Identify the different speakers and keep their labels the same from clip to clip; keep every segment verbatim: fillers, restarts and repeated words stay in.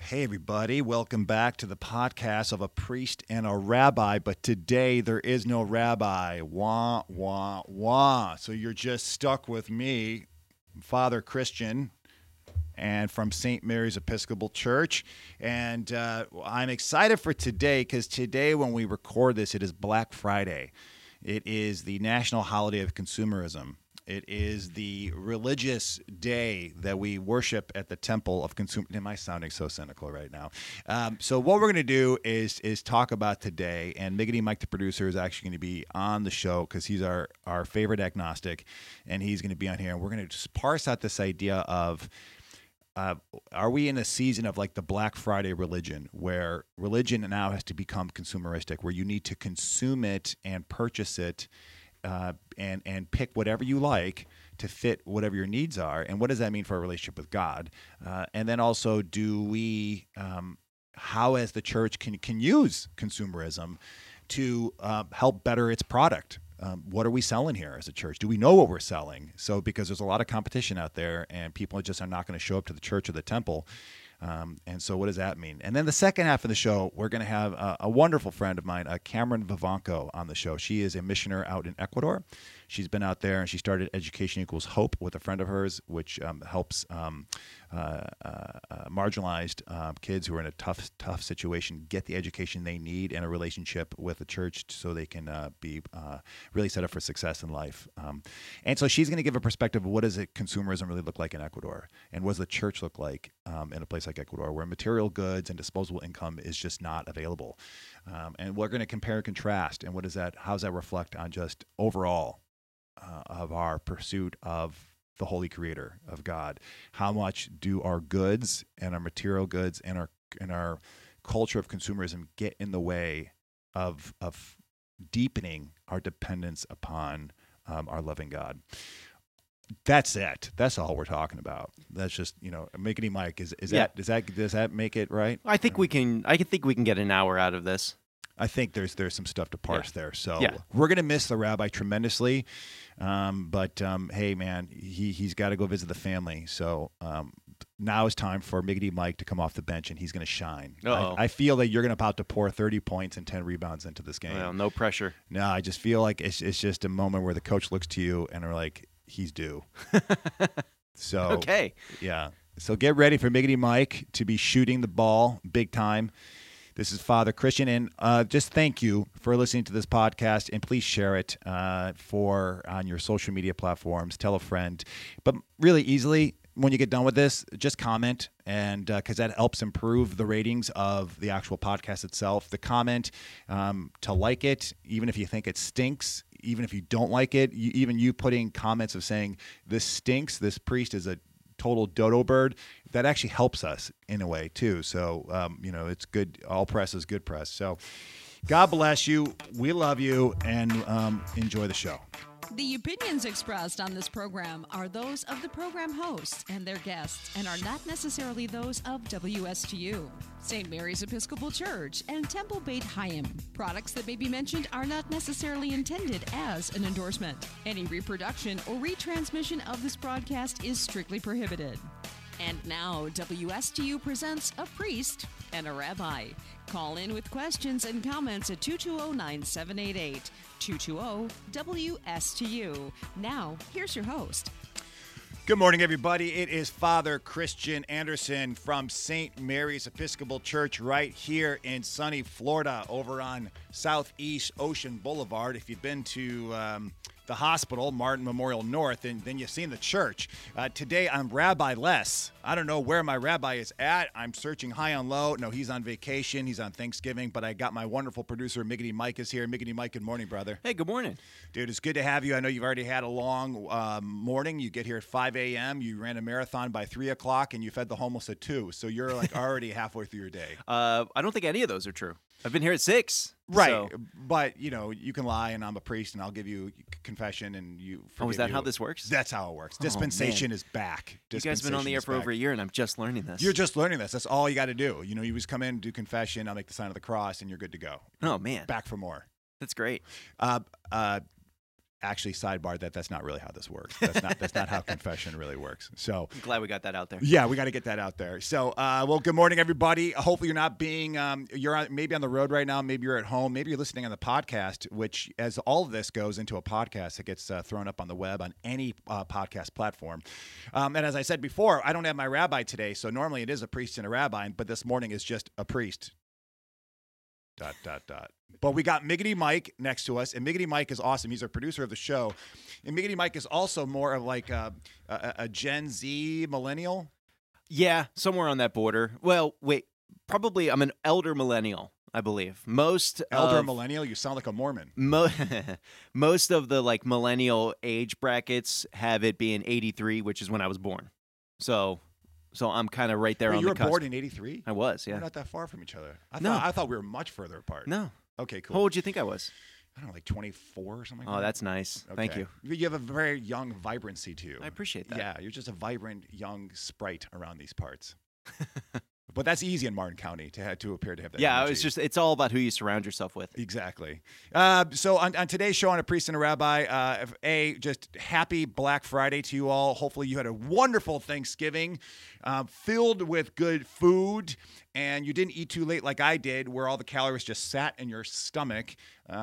Speaker 1: Hey, everybody. Welcome back to the podcast of a priest and a rabbi. But today there is no rabbi. Wah, wah, wah. So you're just stuck with me, Father Christian, and from Saint Mary's Episcopal Church. And uh, I'm excited for today because today when we record this, it is Black Friday. It is the national holiday of consumerism. It is the religious day that we worship at the temple of consumer. Am I sounding so cynical right now? Um, so what we're going to do is is talk about today, and Miggity Mike, the producer, is actually going to be on the show because he's our, our favorite agnostic, and he's going to be on here, and we're going to just parse out this idea of Uh, are we in a season of like the Black Friday religion where religion now has to become consumeristic, where you need to consume it and purchase it uh, and, and pick whatever you like to fit whatever your needs are? And what does that mean for our relationship with God? Uh, and then also, do we, um, how as the church can, can use consumerism to uh, help better its product? Um, what are we selling here as a church? Do we know what we're selling? So because there's a lot of competition out there and people just are not going to show up to the church or the temple. Um, and so what does that mean? And then the second half of the show, we're going to have a, a wonderful friend of mine, uh, Cameron Vivanco, on the show. She is a missioner out in Ecuador. She's been out there and she started Education Equals Hope with a friend of hers, which um, helps um, uh, uh, uh, marginalized uh, kids who are in a tough, tough situation get the education they need and a relationship with the church so they can uh, be uh, really set up for success in life. Um, and so she's going to give a perspective of what does it, consumerism really look like in Ecuador, and what does the church look like um, in a place like Ecuador, where material goods and disposable income is just not available. Um, and we're going to compare and contrast, and what does that, how does that reflect on just overall uh, of our pursuit of the Holy Creator of God? How much do our goods and our material goods and our and our culture of consumerism get in the way of of deepening our dependence upon um, our loving God? That's it. That's all we're talking about. That's just, you know, Miggity Mike. Is is
Speaker 2: Yeah.
Speaker 1: that does that does that make it right?
Speaker 2: I think we can. I can think we can get an hour out of this.
Speaker 1: I think there's there's some stuff to parse there. So
Speaker 2: Yeah.
Speaker 1: we're gonna miss the rabbi tremendously, um, but um, hey, man, he he's got to go visit the family. So um, now is time for Miggity Mike to come off the bench, and he's gonna shine.
Speaker 2: Uh-oh.
Speaker 1: I, I feel that you're gonna about to pour thirty points and ten rebounds into this game.
Speaker 2: Well, no pressure.
Speaker 1: No, I just feel like it's it's just a moment where the coach looks to you and are like, he's due. So
Speaker 2: Okay.
Speaker 1: yeah. So get ready for Miggity Mike to be shooting the ball big time. This is Father Christian, and uh, just thank you for listening to this podcast, and please share it uh, for on your social media platforms. Tell a friend, but really easily when you get done with this, just comment, and because uh, that helps improve the ratings of the actual podcast itself. The comment um, to like it, even if you think it stinks. Even if you don't like it, you, even you putting comments of saying this stinks, this priest is a total dodo bird, that actually helps us in a way too. So, um, you know, it's good. All press is good press. So God bless you. We love you, and um, enjoy the show.
Speaker 3: The opinions expressed on this program are those of the program hosts and their guests and are not necessarily those of W S T U, Saint Mary's Episcopal Church, and Temple Beit Chaim. Products that may be mentioned are not necessarily intended as an endorsement. Any reproduction or retransmission of this broadcast is strictly prohibited. And now, W S T U presents a priest and a rabbi. Call in with questions and comments at two two zero, nine seven eight eight, two two zero W S T U. Now, here's your host.
Speaker 1: Good morning, everybody. It is Father Christian Anderson from Saint Mary's Episcopal Church right here in sunny Florida over on Southeast Ocean Boulevard. If you've been to um, the hospital, Martin Memorial North, and then you've seen the church. Uh, today, I'm Rabbi Les. I don't know where my rabbi is at. I'm searching high and low. No, he's on vacation. He's on Thanksgiving, but I got my wonderful producer, Miggity Mike, is here. Miggity Mike, good morning, brother.
Speaker 2: Hey, good morning.
Speaker 1: Dude, it's good to have you. I know you've already had a long um, morning. You get here at five a.m. You ran a marathon by three o'clock, and you fed the homeless at two. So you're like already halfway through your day.
Speaker 2: Uh, I don't think any of those are true. I've been here at six.
Speaker 1: Right,
Speaker 2: so-
Speaker 1: but you know you can lie, and I'm a priest, and I'll give you confession, and you.
Speaker 2: Oh, is
Speaker 1: forgive
Speaker 2: that
Speaker 1: you.
Speaker 2: how this works?
Speaker 1: That's how it works.
Speaker 2: Oh,
Speaker 1: Dispensation
Speaker 2: man.
Speaker 1: is back.
Speaker 2: You guys have been on the
Speaker 1: Dispensation
Speaker 2: air
Speaker 1: is
Speaker 2: for
Speaker 1: back.
Speaker 2: over a year, and I'm just learning this.
Speaker 1: You're just learning this. That's all you got to do. You know, you just come in, do confession, I'll make the sign of the cross, and you're good to go.
Speaker 2: Oh, man.
Speaker 1: Back for more.
Speaker 2: That's great.
Speaker 1: Uh, uh, actually, sidebar that that's not really how this works. That's not that's not how confession really works. So
Speaker 2: I'm glad we got that out there.
Speaker 1: yeah, we got to get that out there. So, uh, well, good morning, everybody. Hopefully, you're not being um, you're on, maybe on the road right now. Maybe you're at home. Maybe you're listening on the podcast. Which, as all of this goes into a podcast, it gets uh, thrown up on the web on any uh, podcast platform. Um, and as I said before, I don't have my rabbi today. So normally it is a priest and a rabbi, but this morning is just a priest. Dot, dot, dot. But we got Miggity Mike next to us, and Miggity Mike is awesome. He's our producer of the show. And Miggity Mike is also more of like a, a, a Gen Z millennial.
Speaker 2: Yeah, somewhere on that border. Well, wait, probably I'm an elder millennial, I believe. Most
Speaker 1: Elder
Speaker 2: of,
Speaker 1: millennial? You sound like a Mormon.
Speaker 2: Mo- most of the like millennial age brackets have it being eighty-three, which is when I was born. So... So I'm kind of right there
Speaker 1: Wait,
Speaker 2: on
Speaker 1: you
Speaker 2: the
Speaker 1: were
Speaker 2: cusp.
Speaker 1: born in eighty-three?
Speaker 2: I was, yeah.
Speaker 1: We're not that far from each other. I
Speaker 2: No.
Speaker 1: thought I thought we were much further apart.
Speaker 2: No.
Speaker 1: Okay, cool.
Speaker 2: How old do you think I was?
Speaker 1: I don't know, like twenty-four or something like
Speaker 2: Oh,
Speaker 1: that.
Speaker 2: that's nice. Thank
Speaker 1: Okay.
Speaker 2: you.
Speaker 1: You have a very young vibrancy to you.
Speaker 2: I appreciate that.
Speaker 1: Yeah, you're just a vibrant young sprite around these parts. But that's easy in Martin County to have, to appear to have that.
Speaker 2: Yeah,
Speaker 1: energy.
Speaker 2: it's just it's all about who you surround yourself with.
Speaker 1: Exactly. Uh, so on, on today's show on A Priest and a Rabbi, uh, A, just happy Black Friday to you all. Hopefully you had a wonderful Thanksgiving uh, filled with good food, and you didn't eat too late like I did, where all the calories just sat in your stomach,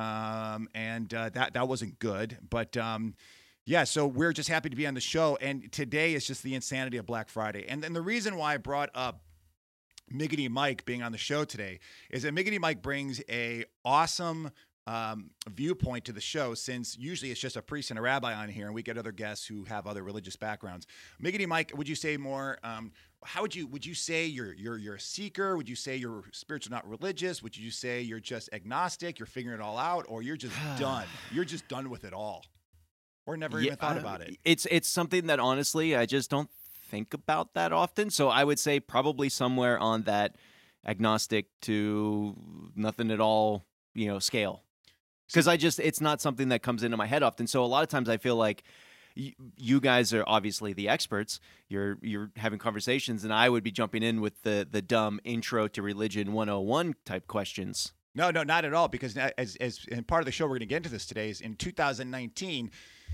Speaker 1: um, and uh, that, that wasn't good. But... Um, Yeah, so we're just happy to be on the show, and today is just the insanity of Black Friday. And then the reason why I brought up Miggity Mike being on the show today is that Miggity Mike brings a awesome um, viewpoint to the show, since usually it's just a priest and a rabbi on here, and we get other guests who have other religious backgrounds. Miggity Mike, would you say more? Um, how would you would you say you're you're you're a seeker? Would you say you're spiritual, not religious? Would you say you're just agnostic? You're figuring it all out, or you're just done? You're just done with it all. Or never
Speaker 2: Yeah,
Speaker 1: even thought
Speaker 2: uh,
Speaker 1: about it.
Speaker 2: It's it's something that honestly I just don't think about that often. So I would say probably somewhere on that agnostic to nothing at all, you know, scale. Because I just it's not something that comes into my head often. So a lot of times I feel like y- you guys are obviously the experts. You're you're having conversations, and I would be jumping in with the the dumb intro to religion one oh one type questions.
Speaker 1: No, no, not at all. Because as as and part of the show, we're going to get into this today. Is in two thousand nineteen.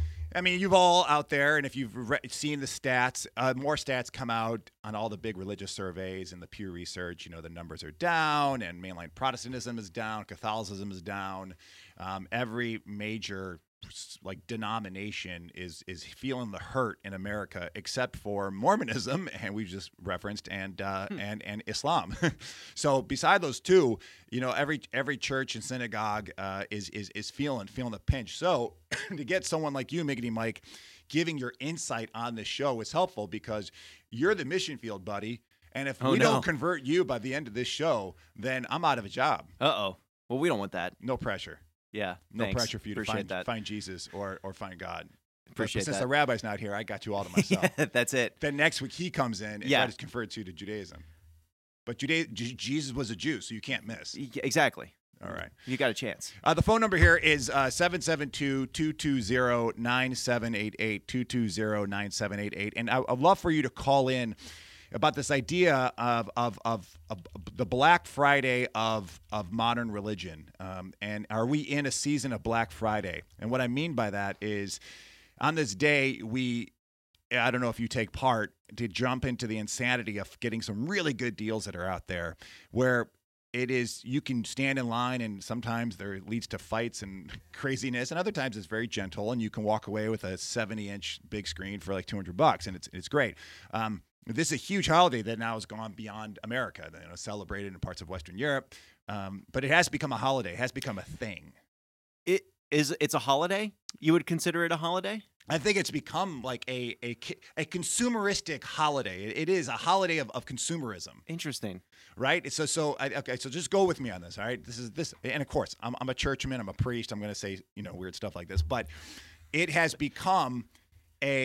Speaker 1: I mean, you've all out there, and if you've re- seen the stats, uh, more stats come out on all the big religious surveys and the Pew Research. You know, the numbers are down, and mainline Protestantism is down, Catholicism is down. Um, every major like denomination is is feeling the hurt in America, except for Mormonism, and we just referenced, and uh, hmm. and and Islam. So beside those two, you know, every every church and synagogue uh, is is is feeling feeling the pinch. So to get someone like you, Miggity Mike, giving your insight on this show is helpful, because you're the mission field, buddy. And if
Speaker 2: oh,
Speaker 1: we
Speaker 2: no.
Speaker 1: don't convert you by the end of this show, then I'm out of a job.
Speaker 2: Uh oh. Well, we don't want that.
Speaker 1: No pressure.
Speaker 2: Yeah,
Speaker 1: no
Speaker 2: thanks.
Speaker 1: pressure for you
Speaker 2: Appreciate
Speaker 1: to find,
Speaker 2: that.
Speaker 1: find Jesus or or find God.
Speaker 2: Appreciate
Speaker 1: but since
Speaker 2: that.
Speaker 1: the rabbi's not here, I got you all to myself.
Speaker 2: Yeah, that's it.
Speaker 1: Then next week he comes in and
Speaker 2: Yeah.
Speaker 1: tries to convert you to Judaism. But Juda- J- Jesus was a Jew, so you can't miss.
Speaker 2: Y- Exactly.
Speaker 1: All right.
Speaker 2: You got a chance.
Speaker 1: Uh, the phone number here is uh, seven seven two, two two zero, nine seven eight eight, two two zero, nine seven eight eight. And I- I'd love for you to call in about this idea of of of, of the Black Friday of of modern religion, um, and are we in a season of Black Friday? And what I mean by that is, on this day, we, I don't know if you take part, to jump into the insanity of getting some really good deals that are out there, where it is you can stand in line, and sometimes there leads to fights and craziness, and other times it's very gentle, and you can walk away with a seventy inch big screen for like two hundred bucks, and it's it's great. Um, This is a huge holiday that now has gone beyond America, you know, celebrated in parts of Western Europe. Um, but it has become a holiday. It has become a thing.
Speaker 2: It is. It's a holiday. You would consider it a holiday?
Speaker 1: I think it's become like a a, a consumeristic holiday. It, it is a holiday of, of consumerism.
Speaker 2: Interesting.
Speaker 1: Right? So so I, okay. So just go with me on this. All right. This is this, and of course, I'm I'm a churchman. I'm a priest. I'm going to say you know weird stuff like this, but it has become a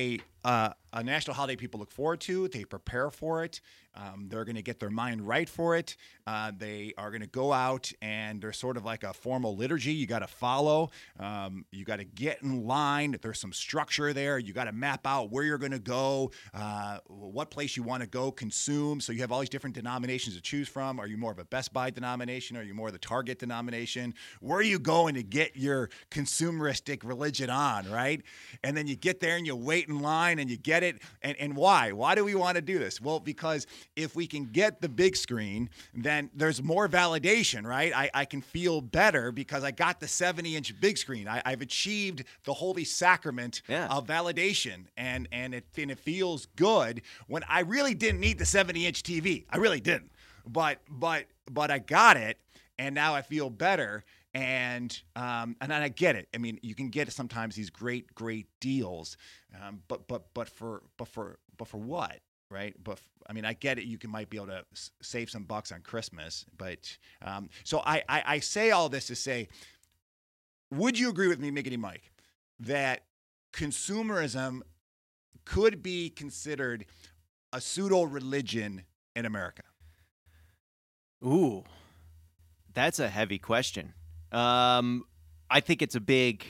Speaker 1: uh, a national holiday people look forward to. They prepare for it. Um, they're going to get their mind right for it. Uh, they are going to go out, and there's sort of like a formal liturgy you got to follow. Um, you got to get in line. There's some structure there. You got to map out where you're going to go, uh, what place you want to go consume. So you have all these different denominations to choose from. Are you more of a Best Buy denomination? Are you more of the Target denomination? Where are you going to get your consumeristic religion on, right? And then you get there and you wait in line and you get it. And, and why? Why do we want to do this? Well, because if we can get the big screen, then there's more validation, right? I, I can feel better because I got the seventy-inch big screen. I, I've achieved the holy sacrament
Speaker 2: yeah.
Speaker 1: of validation, and and it and it feels good when I really didn't need the seventy-inch T V. I really didn't, but but but I got it, and now I feel better. And um, and I get it. I mean, you can get sometimes these great great deals, um, but but but for but for but for what? Right. But I mean, I get it. You can might be able to s- save some bucks on Christmas. But um, so I, I, I say all this to say, would you agree with me, Miggity Mike, that consumerism could be considered a pseudo religion in America?
Speaker 2: Ooh, that's a heavy question. Um, I think it's a big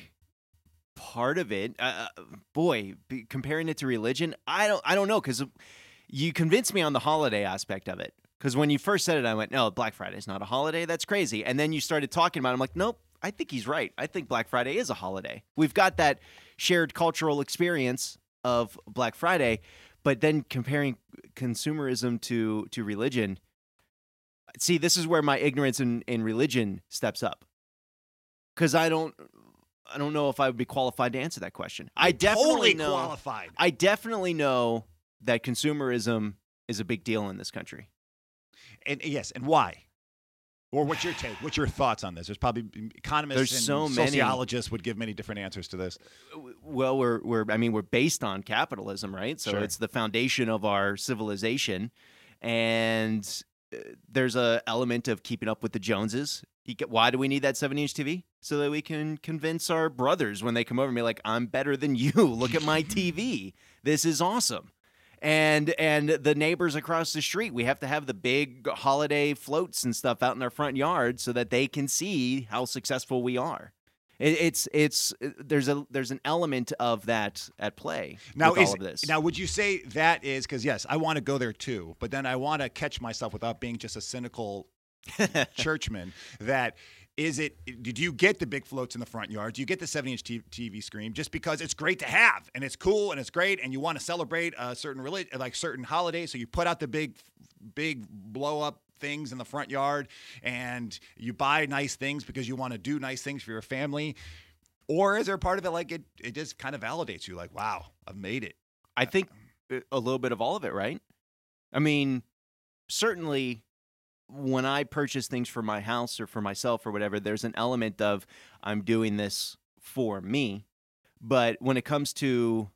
Speaker 2: part of it. Uh, boy, be, comparing it to religion, I don't, I don't know, because you convinced me on the holiday aspect of it. Because when you first said it, I went, no, Black Friday is not a holiday. That's crazy. And then you started talking about it. I'm like, nope, I think he's right. I think Black Friday is a holiday. We've got that shared cultural experience of Black Friday. But then comparing consumerism to, to religion, see, this is where my ignorance in, in religion steps up. Because I don't... I don't know if I would be qualified to answer that question.
Speaker 1: You're
Speaker 2: I definitely
Speaker 1: totally
Speaker 2: know,
Speaker 1: qualified.
Speaker 2: I definitely know that consumerism is a big deal in this country.
Speaker 1: And yes, and why? Or what's your take? What's your thoughts on this? There's probably economists
Speaker 2: There's
Speaker 1: and
Speaker 2: so many-
Speaker 1: sociologists would give many different answers to this.
Speaker 2: Well, we're we're I mean we're based on capitalism, right? So
Speaker 1: Sure.
Speaker 2: it's the foundation of our civilization, and uh, there's a element of keeping up with the Joneses. You get, why do we need that seventy-inch T V? So that we can convince our brothers when they come over and be like, I'm better than you. Look at my T V. This is awesome. And and the neighbors across the street, we have to have the big holiday floats and stuff out in our front yard so that they can see how successful we are. It, it's it's there's a there's an element of that at play
Speaker 1: Now,
Speaker 2: with
Speaker 1: is,
Speaker 2: all of this.
Speaker 1: now, would you say that is because yes, I want to go there too, but then I want to catch myself without being just a cynical churchman. That is it. Did you get the big floats in the front yard? Do you get the seventy-inch T V screen just because it's great to have and it's cool and it's great and you want to celebrate a certain relig- like certain holiday, so you put out the big, big blow up things in the front yard and you buy nice things because you want to do nice things for your family? Or is there part of it like it it just kind of validates you, like, wow, I've made it?
Speaker 2: I think a little bit of all of it, right? I mean, certainly when I purchase things for my house or for myself or whatever, there's an element of I'm doing this for me. But when it comes to,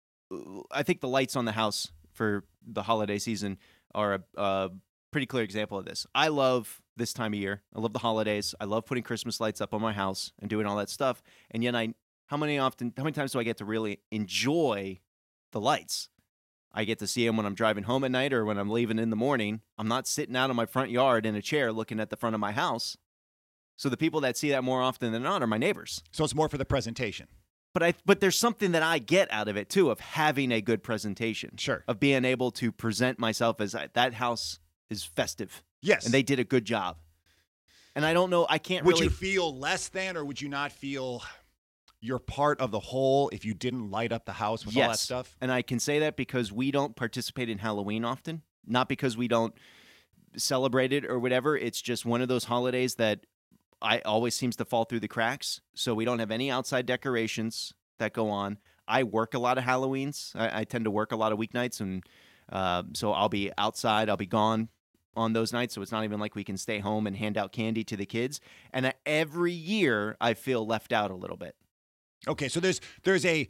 Speaker 2: I think the lights on the house for the holiday season are a, a pretty clear example of this. I love this time of year. I love the holidays. I love putting Christmas lights up on my house and doing all that stuff. And yet I, how many often, how many times do I get to really enjoy the lights? I get to see them when I'm driving home at night or when I'm leaving in the morning. I'm not sitting out in my front yard in a chair looking at the front of my house. So the people that see that more often than not are my neighbors.
Speaker 1: So it's more for the presentation.
Speaker 2: But I, but there's something that I get out of it too, of having a good presentation.
Speaker 1: Sure.
Speaker 2: Of being able to present myself as I, that house is festive.
Speaker 1: Yes.
Speaker 2: And they did a good job. And I don't know, I can't
Speaker 1: would
Speaker 2: really.
Speaker 1: you feel less than, or would you not feel you're part of the whole if you didn't light up the house with
Speaker 2: yes.
Speaker 1: all that stuff?
Speaker 2: And I can say that because we don't participate in Halloween often, not because we don't celebrate it or whatever. It's just one of those holidays that I always seems to fall through the cracks. So we don't have any outside decorations that go on. I work a lot of Halloweens. I, I tend to work a lot of weeknights, and uh, so I'll be outside. I'll be gone on those nights, so it's not even like we can stay home and hand out candy to the kids. And uh, every year I feel left out a little bit.
Speaker 1: Okay, so there's there's a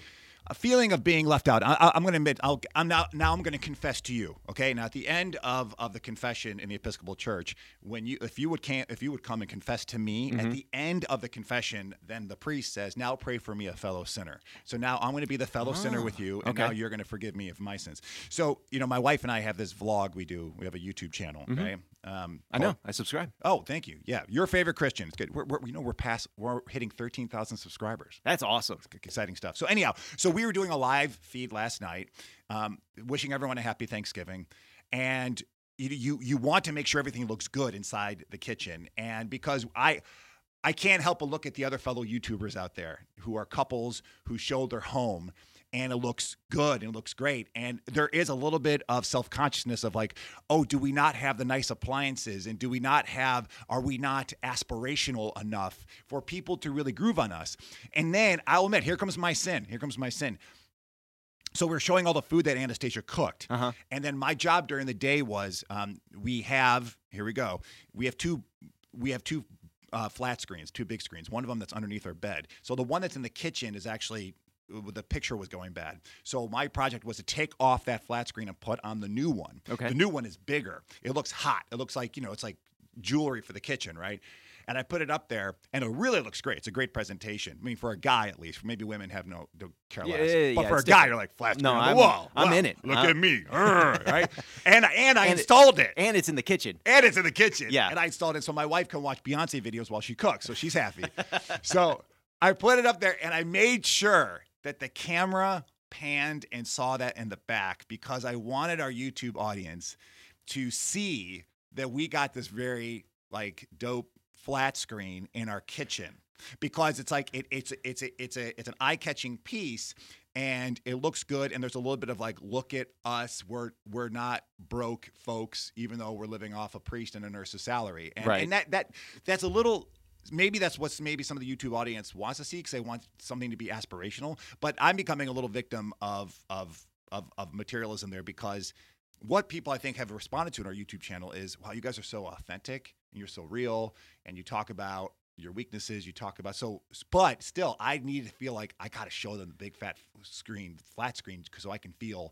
Speaker 1: a feeling of being left out. I, I, I'm going to admit, I'll, I'm now now I'm going to confess to you. Okay, now at the end of, of the confession in the Episcopal Church, when you if you would can if you would come and confess to me
Speaker 2: Mm-hmm.
Speaker 1: at the end of the confession, then the priest says, "Now pray for me, a fellow sinner." So now I'm going to be the fellow sinner with you, and
Speaker 2: okay.
Speaker 1: now you're going to forgive me of my sins. So you know, my wife and I have this vlog we do. We have a YouTube channel, right? Um,
Speaker 2: I know. I subscribe.
Speaker 1: Oh, thank you. Yeah, your favorite Christian. It's good. We're, we're you know we're past we're hitting thirteen thousand subscribers.
Speaker 2: That's awesome.
Speaker 1: Exciting stuff. So anyhow, so we were doing a live feed last night, um, wishing everyone a happy Thanksgiving, and you, you you want to make sure everything looks good inside the kitchen, and because I. I can't help but look at the other fellow YouTubers out there who are couples who show their home, and it looks good and it looks great. And there is a little bit of self-consciousness of like, oh, do we not have the nice appliances? And do we not have, are we not aspirational enough for people to really groove on us? And then I'll admit, here comes my sin. Here comes my sin. So we're showing all the food that Anastasia cooked.
Speaker 2: Uh-huh.
Speaker 1: And then my job during the day was um, we have, here we go. We have two, we have two uh, flat screens, two big screens. One of them that's underneath our bed. So the one that's in the kitchen is actually, the picture was going bad. So my project was to take off that flat screen and put on the new one.
Speaker 2: Okay.
Speaker 1: The new one is bigger. It looks hot. It looks like, you know, it's like jewelry for the kitchen, right? And I put it up there, and it really looks great. It's a great presentation. I mean, for a guy at least. Maybe women have no don't care
Speaker 2: Yeah,
Speaker 1: less.
Speaker 2: yeah, yeah,
Speaker 1: but
Speaker 2: yeah,
Speaker 1: for a
Speaker 2: it's
Speaker 1: guy,
Speaker 2: different.
Speaker 1: you're like flat screen
Speaker 2: No,
Speaker 1: on the
Speaker 2: I'm-
Speaker 1: wall.
Speaker 2: I'm
Speaker 1: Wow,
Speaker 2: in it.
Speaker 1: Look
Speaker 2: I'm-
Speaker 1: at me, Urgh, right? And and I
Speaker 2: And it-
Speaker 1: installed it.
Speaker 2: And it's in the kitchen.
Speaker 1: And it's in the kitchen.
Speaker 2: Yeah.
Speaker 1: And I installed it so my wife can watch Beyonce videos while she cooks, so she's happy. So I put it up there, and I made sure that the camera panned and saw that in the back because I wanted our YouTube audience to see that we got this very like dope flat screen in our kitchen because it's like it, it's it's a, it's a it's an eye-catching piece. And it looks good, and there's a little bit of like, look at us. We're we're not broke folks, even though we're living off a priest and a nurse's salary. And,
Speaker 2: Right.
Speaker 1: and that that that's a little. Maybe that's what maybe some of the YouTube audience wants to see because they want something to be aspirational. But I'm becoming a little victim of of of, of materialism there because what people I think have responded to in our YouTube channel is, wow, you guys are so authentic and you're so real, and you talk about your weaknesses, you talk about so, but still, I need to feel like I got to show them the big fat screen, flat screen, so I can feel,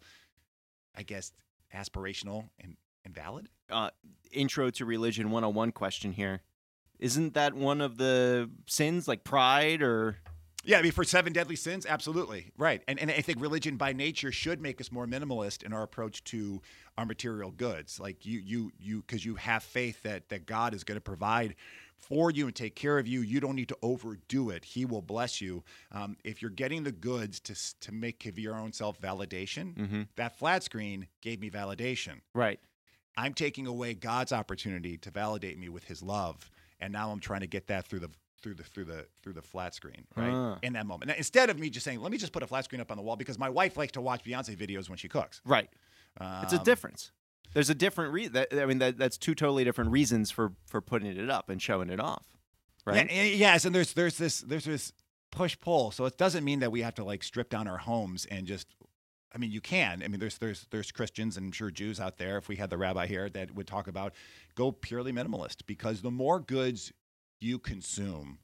Speaker 1: I guess, aspirational and, and valid.
Speaker 2: Uh, intro to religion one oh one question here. Isn't that one of the sins, like pride or?
Speaker 1: Yeah, I mean, for seven deadly sins, absolutely. Right. And and I think religion by nature should make us more minimalist in our approach to our material goods. Like you, you, you, because you have faith that that God is going to provide for you and take care of you. You don't need to overdo it. He will bless you. Um, if you're getting the goods to s- to make give your own self validation,
Speaker 2: Mm-hmm.
Speaker 1: that flat screen gave me validation.
Speaker 2: Right.
Speaker 1: I'm taking away God's opportunity to validate me with His love, and now I'm trying to get that through the through the through the through the flat screen, right?
Speaker 2: Ah.
Speaker 1: In that moment, now, instead of me just saying, "Let me just put a flat screen up on the wall," because my wife likes to watch Beyonce videos when she cooks.
Speaker 2: Right.
Speaker 1: Um,
Speaker 2: It's a difference. There's a different re- that, I mean, that, that's two totally different reasons for for putting it up and showing it off. Right.
Speaker 1: Yeah, and- yes, and there's there's this there's this push pull. So it doesn't mean that we have to like strip down our homes and just. I mean, you can. I mean, there's there's there's Christians and I'm sure Jews out there. If we had the rabbi here, that would talk about go purely minimalist because the more goods you consume,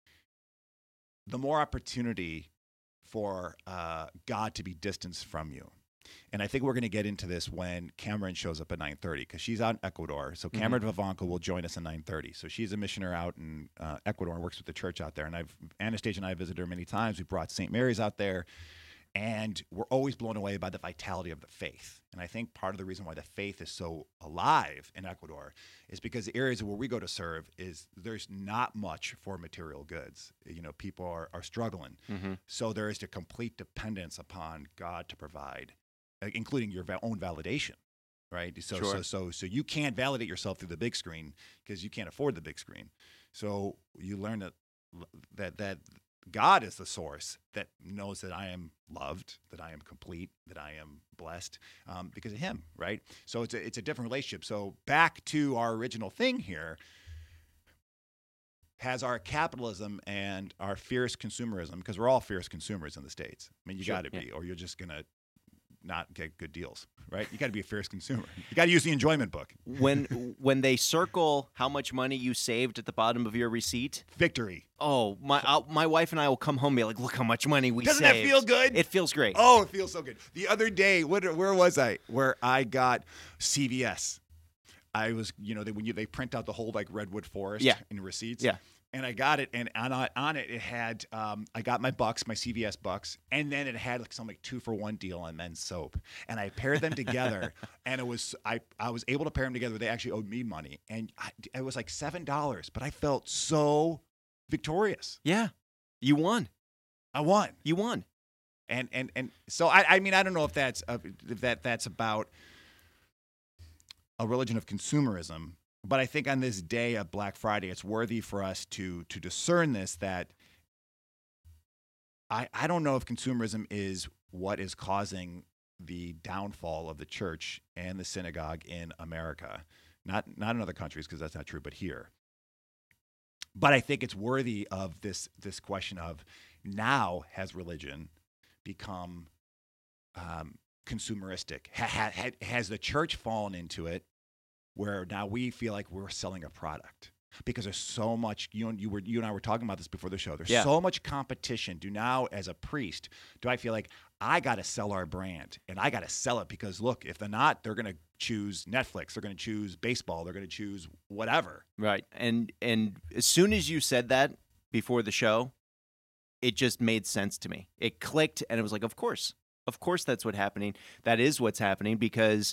Speaker 1: the more opportunity for uh, God to be distanced from you. And I think we're going to get into this when Cameron shows up at nine thirty because she's out in Ecuador. So Cameron Vivanco will join us at nine thirty. So she's a missioner out in uh, Ecuador and works with the church out there. And I've Anastasia and I have visited her many times. We brought Saint Mary's out there. And we're always blown away by the vitality of the faith. And I think part of the reason why the faith is so alive in Ecuador is because the areas where we go to serve is there's not much for material goods. You know, people are, are struggling.
Speaker 2: Mm-hmm.
Speaker 1: So there is a complete dependence upon God to provide, uh, including your va- own validation, right? So,
Speaker 2: Sure.
Speaker 1: so, so, so you can't validate yourself through the big screen because you can't afford the big screen. So you learn that that that God is the source that knows that I am loved, that I am complete, that I am blessed um, because of Him, right? So it's a, it's a different relationship. So back to our original thing here, has our capitalism and our fierce consumerism, because we're all fierce consumers in the States. I mean, you
Speaker 2: Sure,
Speaker 1: got to
Speaker 2: yeah.
Speaker 1: be, or you're just going to not get good deals, right? You got to be a fair consumer. You got to use the enjoyment book.
Speaker 2: When when they circle how much money you saved at the bottom of your receipt,
Speaker 1: Victory.
Speaker 2: oh my! I'll, my wife and I will come home and be like, "Look how much money we
Speaker 1: Doesn't
Speaker 2: saved."
Speaker 1: that feel good?
Speaker 2: It feels great.
Speaker 1: Oh, it feels so good. The other day, what, where was I? Where I got C V S. I was, you know, they, when you they print out the whole like redwood forest
Speaker 2: Yeah.
Speaker 1: in receipts.
Speaker 2: Yeah.
Speaker 1: And I got it, and on on it, it had um, I got my bucks, my C V S bucks, and then it had like some like two for one deal on men's soap, and I paired them together, and it was I I was able to pair them together. They actually owed me money, and I, it was like seven dollars, but I felt so victorious.
Speaker 2: Yeah, you won.
Speaker 1: I won,
Speaker 2: You won.
Speaker 1: and and and so I I mean I don't know if that's uh, if that that's about a religion of consumerism. But I think on this day of Black Friday, it's worthy for us to to discern this, that I, I don't know if consumerism is what is causing the downfall of the church and the synagogue in America. Not not in other countries, because that's not true, but here. But I think it's worthy of this this question of, now has religion become um, consumeristic? Ha, ha, has the church fallen into it, where now we feel like we're selling a product? Because there's so much, you and you were you and I were talking about this before the show. There's
Speaker 2: Yeah.
Speaker 1: so much competition. Do now, as a priest, do I feel like I got to sell our brand, and I got to sell it because look, if they're not, they're going to choose Netflix, they're going to choose baseball, they're going to choose whatever.
Speaker 2: Right. And and as soon as you said that before the show, it just made sense to me. It clicked, and it was like, of course, of course, that's what's happening. That is what's happening, because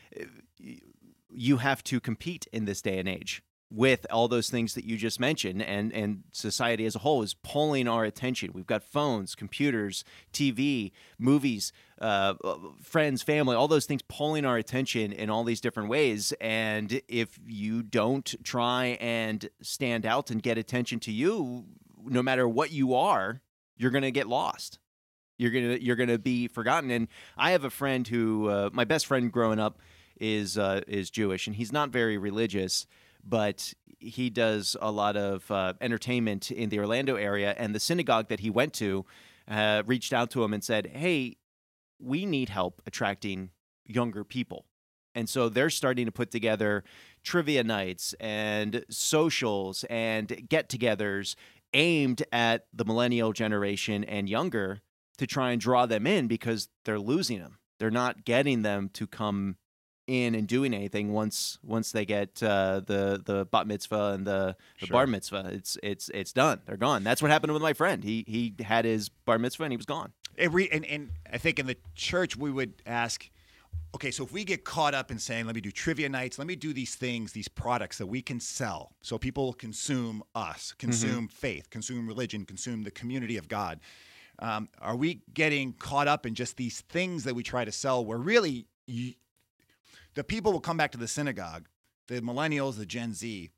Speaker 2: you have to compete in this day and age with all those things that you just mentioned, and, and society as a whole is pulling our attention. We've got phones, computers, T V, movies, uh, friends, family, all those things pulling our attention in all these different ways. And if you don't try and stand out and get attention to you, no matter what you are, you're going to get lost. You're gonna you're gonna be forgotten. And I have a friend who, uh, my best friend growing up, is uh, is Jewish, and he's not very religious, but he does a lot of uh, entertainment in the Orlando area. And the synagogue that he went to uh, reached out to him and said, "Hey, we need help attracting younger people." And so they're starting to put together trivia nights and socials and get-togethers aimed at the millennial generation and younger, to try and draw them in, because they're losing them. They're not getting them to come in and doing anything once once they get uh, the the bat mitzvah and the, the
Speaker 1: Sure.
Speaker 2: bar mitzvah. It's it's it's done. They're gone. That's what happened with my friend. He he had his bar mitzvah and he was gone.
Speaker 1: It re, and, and I think in the church we would ask, okay, so if we get caught up in saying, let me do trivia nights, let me do these things, these products that we can sell, so people consume us, consume faith, consume religion, consume the community of God. Um, are we getting caught up in just these things that we try to sell, where really you, the people will come back to the synagogue, the millennials, the Gen Z,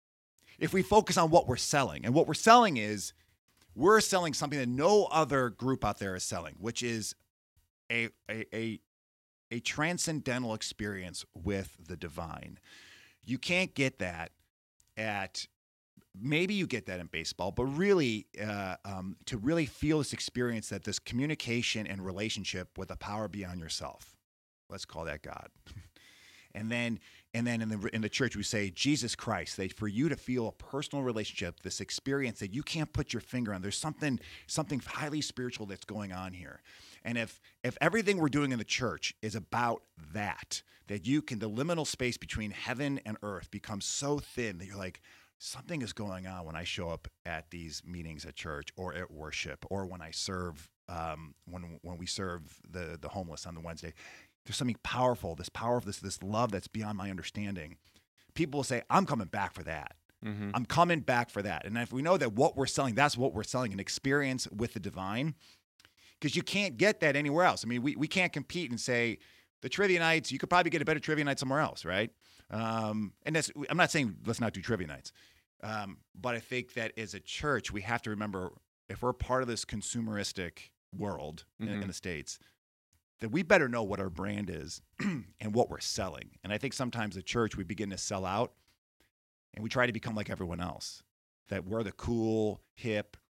Speaker 1: if we focus on what we're selling? And what we're selling is, we're selling something that no other group out there is selling, which is a a a, a transcendental experience with the divine. You can't get that at, maybe you get that in baseball, but really, uh, um, to really feel this experience, that this communication and relationship with a power beyond yourself, let's call that God. And then, and then in the in the church we say Jesus Christ. That for you to feel a personal relationship, this experience that you can't put your finger on. There's something something highly spiritual that's going on here. And if if everything we're doing in the church is about that, that you can, the liminal space between heaven and earth becomes so thin that you're like, something is going on when I show up at these meetings at church, or at worship, or when I serve, um, when when we serve the the homeless on the Wednesday. There's something powerful, this power of this this love that's beyond my understanding. People will say, I'm coming back for that.
Speaker 2: Mm-hmm.
Speaker 1: I'm coming back for that. And if we know that what we're selling, that's what we're selling, an experience with the divine, because you can't get that anywhere else. I mean, we, we can't compete and say, the trivia nights, you could probably get a better trivia night somewhere else, right? Um, and that's, I'm not saying let's not do trivia nights. Um, but I think that as a church, we have to remember, if we're part of this consumeristic world
Speaker 2: Mm-hmm.
Speaker 1: in, in the States, that we better know what our brand is and what we're selling. And I think sometimes the church, we begin to sell out, and we try to become like everyone else, that we're the cool, hip,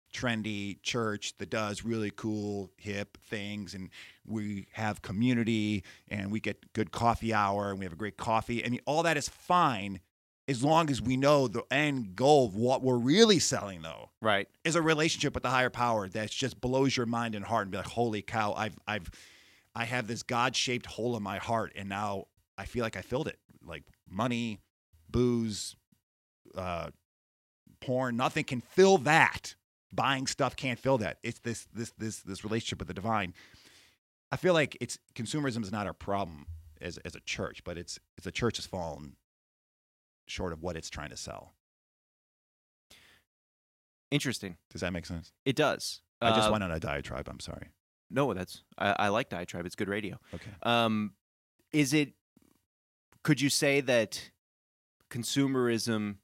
Speaker 1: trendy church that does really cool, hip things, and we have community, and we get good coffee hour, and we have a great coffee. I mean, all that is fine as long as we know the end goal of what we're really selling, though.
Speaker 2: Right.
Speaker 1: Is a relationship with the higher power that just blows your mind and heart and be like, holy cow, I've, I've, I have this God-shaped hole in my heart, and now I feel like I filled it. Like money, booze, uh, porn, nothing can fill that. Buying stuff can't fill that. It's this this this this relationship with the divine. I feel like it's consumerism is not our problem as as a church, but it's it's a church has fallen short of what it's trying to sell.
Speaker 2: Interesting.
Speaker 1: Does that make sense?
Speaker 2: It does.
Speaker 1: I just
Speaker 2: Uh,
Speaker 1: went on a diatribe. I'm sorry.
Speaker 2: No, that's I, I like Diatribe. It's good radio.
Speaker 1: Okay.
Speaker 2: Um, is it? Could you say that consumerism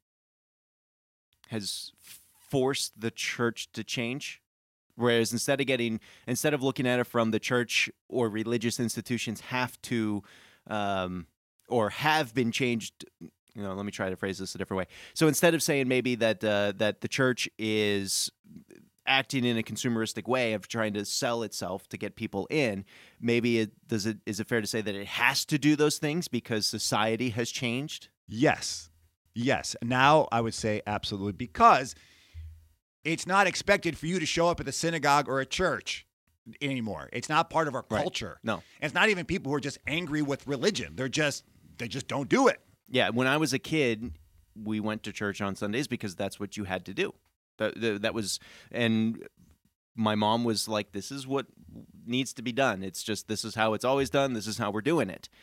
Speaker 2: has forced the church to change? Whereas instead of getting, instead of looking at it from the church or religious institutions have to, um, or have been changed. You know, let me try to phrase this a different way. So instead of saying maybe that uh, that the church is acting in a consumeristic way of trying to sell itself to get people in, maybe it does it is it fair to say that it has to do those things because society has changed?
Speaker 1: Yes. Yes. Now I would say absolutely, because it's not expected for you to show up at the synagogue or a church anymore. It's not part of our
Speaker 2: Right.
Speaker 1: culture.
Speaker 2: No.
Speaker 1: And it's not even people who are just angry with religion. They're just they just don't do it.
Speaker 2: Yeah, when I was a kid, we went to church on Sundays because that's what you had to do. That, that, that was, and my mom was like, this is what needs to be done. It's just, this is how it's always done. This is how we're doing it.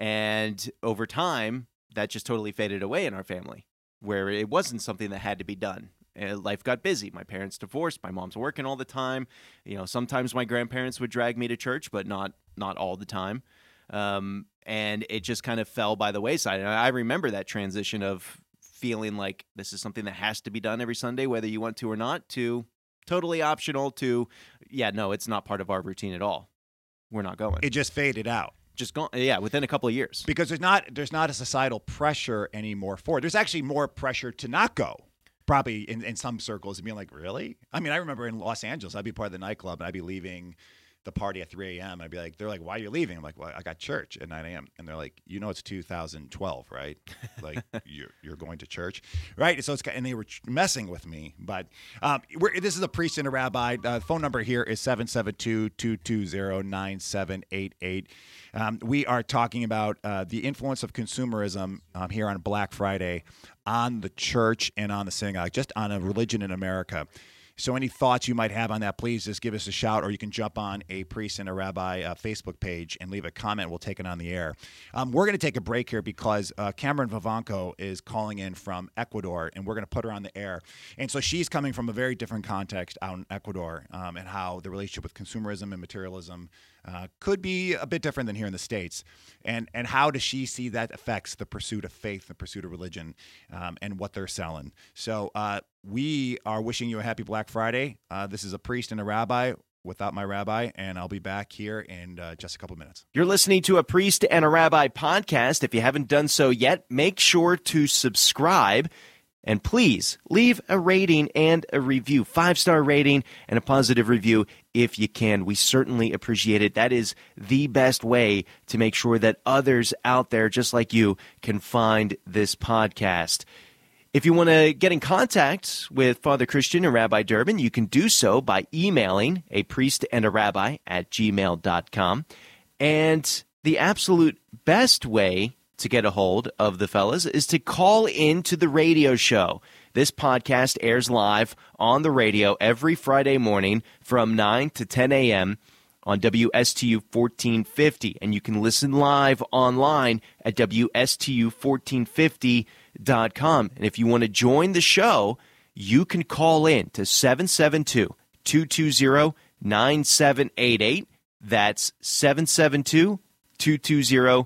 Speaker 2: And over time, that just totally faded away in our family, where it wasn't something that had to be done. And life got busy. My parents divorced. My mom's working all the time. You know, sometimes my grandparents would drag me to church, but not not all the time. Um, and it just kind of fell by the wayside. And I remember that transition of feeling like this is something that has to be done every Sunday, whether you want to or not, to totally optional to, yeah, no, it's not part of our routine at all. We're not going.
Speaker 1: It just faded out.
Speaker 2: Just gone. Yeah, within a couple of years.
Speaker 1: Because there's not there's not a societal pressure anymore for it. There's actually more pressure to not go. Probably in, in some circles and being like, really? I mean, I remember in Los Angeles, I'd be part of the nightclub and I'd be leaving the party at three a.m. I'd be like, they're like, why are you leaving? I'm like, well, I got church at nine a.m. And they're like, you know, it's two thousand twelve, right? Like, you're you're going to church, right? So it's and they were messing with me. But um, we're, this is a priest and a rabbi. Uh, phone number here is seven seven two, two two zero, nine seven eight eight. Um, we are talking about uh, the influence of consumerism um, here on Black Friday on the church and on the synagogue, just on a religion in America. So any thoughts you might have on that, please just give us a shout, or you can jump on a Priest and a Rabbi uh, Facebook page and leave a comment. We'll take it on the air. Um, we're going to take a break here because uh, Cameron Vivanco is calling in from Ecuador, and we're going to put her on the air. And so she's coming from a very different context out in Ecuador, um, and how the relationship with consumerism and materialism uh, could be a bit different than here in the States. And and how does she see that affects the pursuit of faith, the pursuit of religion, um, and what they're selling. So uh, we are wishing you a happy Black Friday. Uh, this is a priest and a rabbi without my rabbi, and I'll be back here in uh, just a couple minutes.
Speaker 2: You're listening to a Priest and a Rabbi podcast. If you haven't done so yet, make sure to subscribe. And please leave a rating and a review, five-star rating and a positive review if you can. We certainly appreciate it. That is the best way to make sure that others out there just like you can find this podcast. If you want to get in contact with Father Christian and Rabbi Durbin, you can do so by emailing a priest and a rabbi at gmail dot com. And the absolute best way to get a hold of the fellas is to call in to the radio show. This podcast airs live on the radio every Friday morning from nine to ten a.m. on W S T U fourteen fifty, and you can listen live online at W S T U fourteen fifty dot com. And if you want to join the show, you can call in to seven seven two, two two zero, nine seven eight eight. That's seven seven two, two two zero,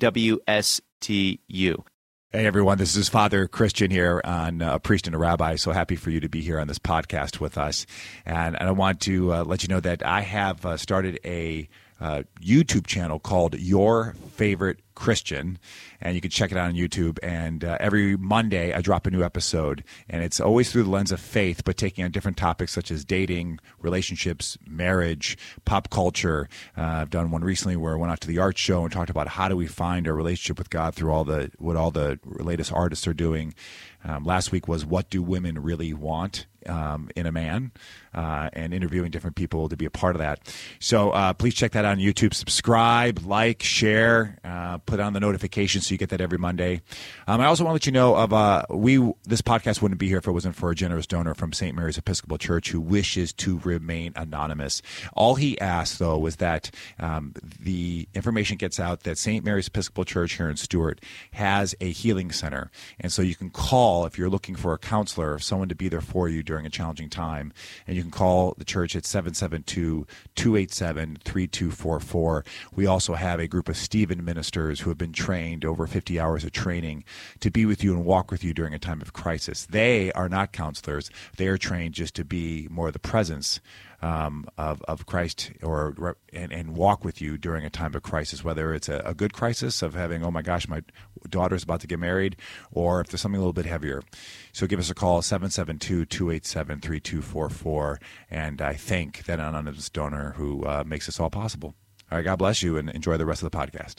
Speaker 2: W S T U.
Speaker 1: Hey, everyone. This is Father Christian here on uh, A Priest and a Rabbi. So happy for you to be here on this podcast with us. And, and I want to uh, let you know that I have uh, started a uh, YouTube channel called Your Favorite Christian, and you can check it out on YouTube. And uh, every Monday, I drop a new episode, and it's always through the lens of faith, but taking on different topics such as dating, relationships, marriage, pop culture. Uh, I've done one recently where I went out to the art show and talked about how do we find our relationship with God through all the what all the latest artists are doing. Um, last week was what do women really want um, in a man, uh, and interviewing different people to be a part of that. So uh, please check that out on YouTube. Subscribe, like, share, uh, put on the notifications so you get that every Monday. Um, I also want to let you know of uh, we this podcast wouldn't be here if it wasn't for a generous donor from Saint Mary's Episcopal Church who wishes to remain anonymous. All he asked, though, was that um, the information gets out that Saint Mary's Episcopal Church here in Stuart has a healing center, and so you can call if you're looking for a counselor or someone to be there for you during a challenging time, and you can call the church at seven seven two, two eight seven, three two four four. We also have a group of Stephen ministers who have been trained, over fifty hours of training, to be with you and walk with you during a time of crisis. They are not counselors. They are trained just to be more of the presence Um, of, of Christ or and, and walk with you during a time of crisis, whether it's a, a good crisis of having, oh my gosh, my daughter's about to get married, or if there's something a little bit heavier. So give us a call, seven seven two, two eight seven, three two four four, and I thank that anonymous donor who uh, makes this all possible. All right, God bless you, and enjoy the rest of the podcast.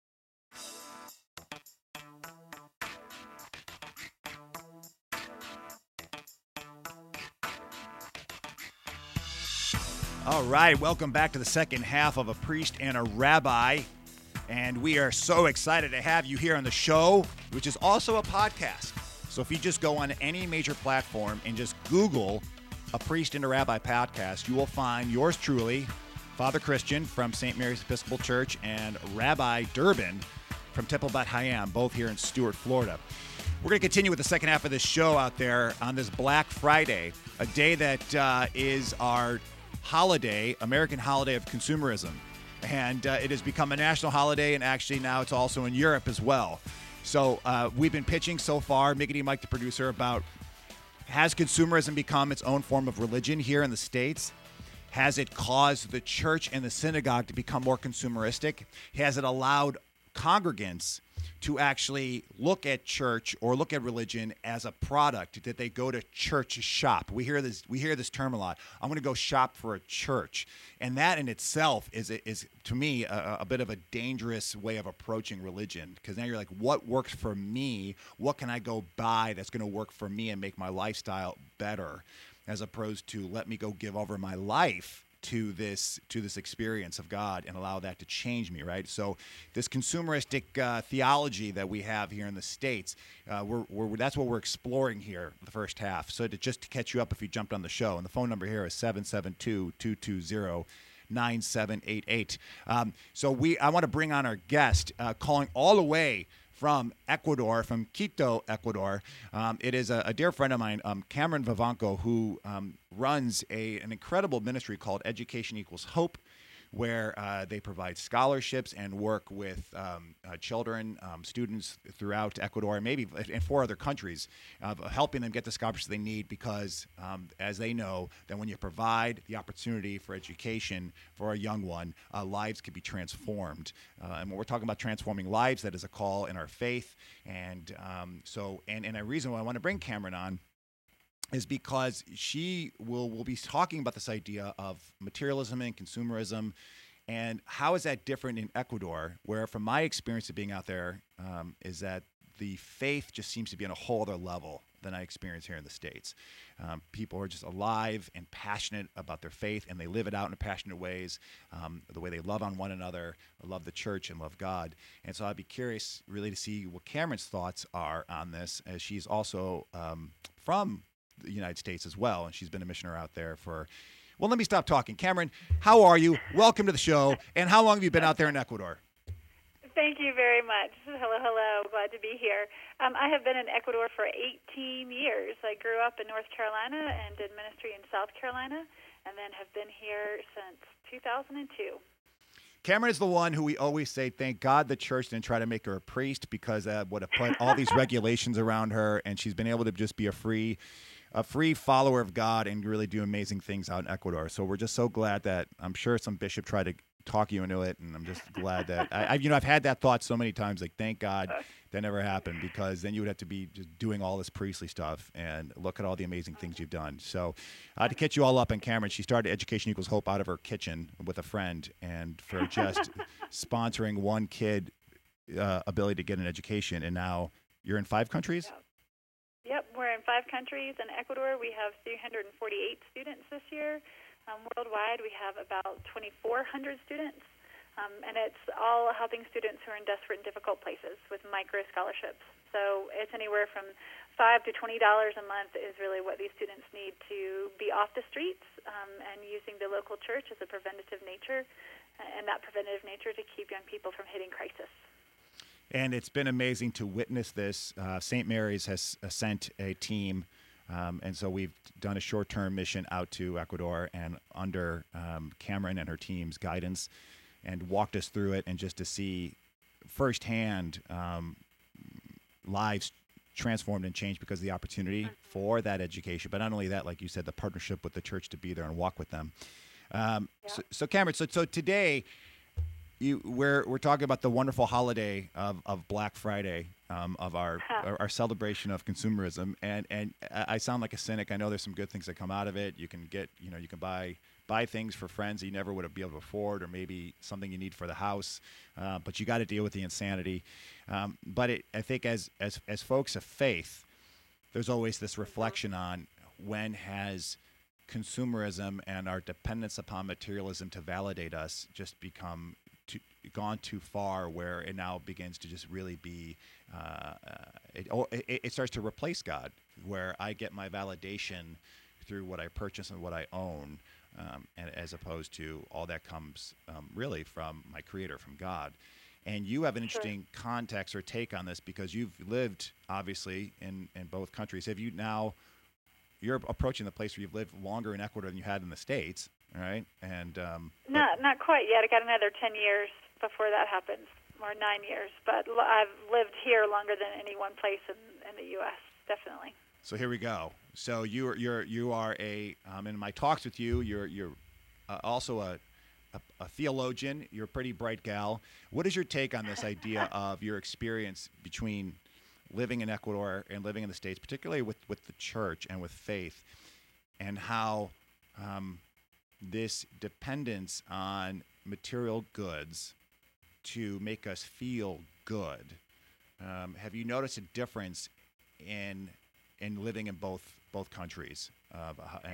Speaker 1: All right, welcome back to the second half of A Priest and a Rabbi, and we are so excited to have you here on the show, which is also a podcast. So if you just go on any major platform and just Google A Priest and a Rabbi podcast, you will find yours truly, Father Christian from Saint Mary's Episcopal Church, and Rabbi Durbin from Temple Bat Hayam, both here in Stuart, Florida. We're going to continue with the second half of this show out there on this Black Friday, a day that uh, is our holiday, American holiday of consumerism. And uh, it has become a national holiday, and actually now it's also in Europe as well. So uh, we've been pitching so far, Miggity Mike, the producer, about has consumerism become its own form of religion here in the States? Has it caused the church and the synagogue to become more consumeristic? Has it allowed congregants to actually look at church or look at religion as a product that they go to church to shop? We hear this we hear this term a lot. I'm going to go shop for a church. And that in itself is, is to me, a, a bit of a dangerous way of approaching religion, because now you're like, what works for me? What can I go buy that's going to work for me and make my lifestyle better, as opposed to let me go give over my life to this to this experience of God and allow that to change me, right? So this consumeristic uh, theology that we have here in the States, uh, we're, we're that's what we're exploring here the first half. So to just to catch you up if you jumped on the show, and the phone number here is seven seven two, two two zero, nine seven eight eight. Um, so we I want to bring on our guest uh, calling all the way from Ecuador, from Quito, Ecuador. Um, it is a, a dear friend of mine, um, Cameron Vivanco, who um, runs a, an incredible ministry called Education Equals Hope, where uh, they provide scholarships and work with um, uh, children, um, students throughout Ecuador, and maybe in four other countries, uh, helping them get the scholarships they need, because um, as they know, that when you provide the opportunity for education for a young one, uh, lives can be transformed. Uh, and when we're talking about transforming lives, that is a call in our faith. And um, so, and, and a reason why I want to bring Cameron on is because she will will be talking about this idea of materialism and consumerism, and how is that different in Ecuador, where from my experience of being out there, um, is that the faith just seems to be on a whole other level than I experience here in the States. Um, people are just alive and passionate about their faith, and they live it out in passionate ways, um, the way they love on one another, love the church, and love God. And so I'd be curious really to see what Cameron's thoughts are on this, as she's also um, from the United States as well, and she's been a missioner out there for, well, let me stop talking. Cameron, how are you? Welcome to the show. And how long have you been out there in Ecuador?
Speaker 4: Thank you very much. Hello, hello. Glad to be here. Um, I have been in Ecuador for eighteen years. I grew up in North Carolina and did ministry in South Carolina, and then have been here since two thousand two.
Speaker 1: Cameron is the one who we always say, thank God the church didn't try to make her a priest, because that would have put all these regulations around her, and she's been able to just be a free a free follower of God and really do amazing things out in Ecuador. So we're just so glad that I'm sure some bishop tried to talk you into it, and I'm just glad that I, I you know I've had that thought so many times. Like, thank God that never happened, because then you would have to be just doing all this priestly stuff. And look at all the amazing things you've done. So uh, to catch you all up on Cameron, she started Education Equals Hope out of her kitchen with a friend, and for just sponsoring one kid uh, ability to get an education, and now you're in five countries.
Speaker 4: Yep, we're in five countries. In Ecuador, we have three hundred forty-eight students this year. Um, worldwide, we have about twenty-four hundred students, um, and it's all helping students who are in desperate and difficult places with micro scholarships. So it's anywhere from five to twenty dollars a month is really what these students need to be off the streets, um, and using the local church as a preventative nature, and that preventative nature to keep young people from hitting crisis.
Speaker 1: And it's been amazing to witness this. Uh, Saint Mary's has uh, sent a team. Um, and so we've done a short-term mission out to Ecuador, and under um, Cameron and her team's guidance, and walked us through it, and just to see firsthand um, lives transformed and changed because of the opportunity for that education. But not only that, like you said, the partnership with the church to be there and walk with them. Um, yeah. so, so Cameron, so so today, you we're we're talking about the wonderful holiday of, of Black Friday, um, of our, our our celebration of consumerism, and and I sound like a cynic. I know there's some good things that come out of it. You can get you know you can buy buy things for friends that you never would have been able to afford, or maybe something you need for the house, uh, but you got to deal with the insanity. Um, but it, I think as as as folks of faith, there's always this reflection on when has consumerism and our dependence upon materialism to validate us just become too, gone too far, where it now begins to just really be, uh, it, it, it starts to replace God, where I get my validation through what I purchase and what I own, um, and as opposed to all that comes um, really from my Creator, from God. And you have an interesting sure. context or take on this, because you've lived, obviously, in, in both countries. Have you now, you're approaching the place where you've lived longer in Ecuador than you had in the States, right? And um,
Speaker 4: Not not quite yet. I got another ten years before that happens, or nine years. But I've lived here longer than any one place in, in the U S, definitely.
Speaker 1: So here we go. So you are, you're, you are a, um, in my talks with you, you're, you're uh, also a, A, a theologian. You're a pretty bright gal. What is your take on this idea of your experience between living in Ecuador and living in the States, particularly with, with the church and with faith, and how um, this dependence on material goods to make us feel good? Um, have you noticed a difference in in living in both both countries? Uh,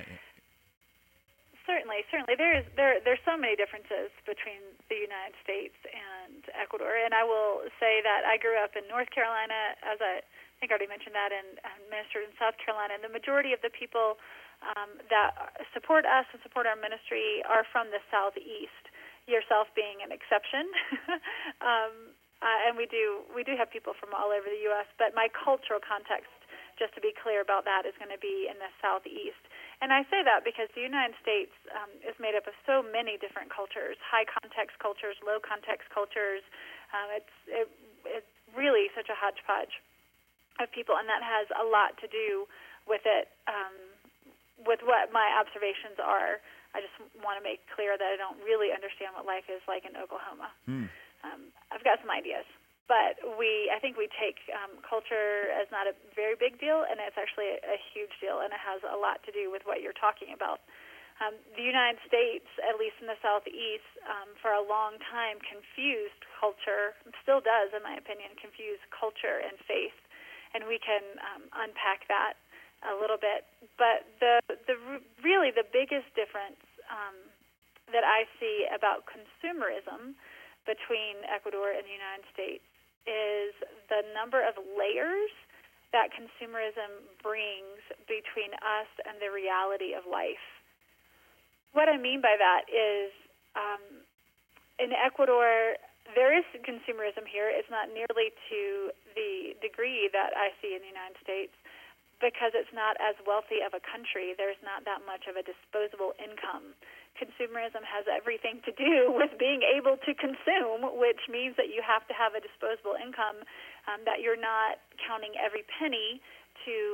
Speaker 4: Certainly, certainly. There is there there's so many differences between the United States and Ecuador, and I will say that I grew up in North Carolina, as I think I already mentioned that, and, and ministered in South Carolina. And the majority of the people um, that support us and support our ministry are from the Southeast. Yourself being an exception, um, uh, and we do we do have people from all over the U S. But my cultural context, just to be clear about that, is going to be in the Southeast. And I say that because the United States um, is made up of so many different cultures, high context cultures, low context cultures. Um, it's it, it's really such a hodgepodge of people, and that has a lot to do with it, um, with what my observations are. I just want to make clear that I don't really understand what life is like in Oklahoma. Hmm. Um, I've got some ideas. But we, I think we take um, culture as not a very big deal, and it's actually a, a huge deal, and it has a lot to do with what you're talking about. Um, the United States, at least in the Southeast, um, for a long time confused culture, still does, in my opinion, confuse culture and faith, and we can um, unpack that a little bit. But the, the really the biggest difference um, that I see about consumerism between Ecuador and the United States is the number of layers that consumerism brings between us and the reality of life. What I mean by that is, um, in Ecuador, there is consumerism here. It's not nearly to the degree that I see in the United States, because it's not as wealthy of a country. There's not that much of a disposable income. Consumerism has everything to do with being able to consume, which means that you have to have a disposable income, um, that you're not counting every penny to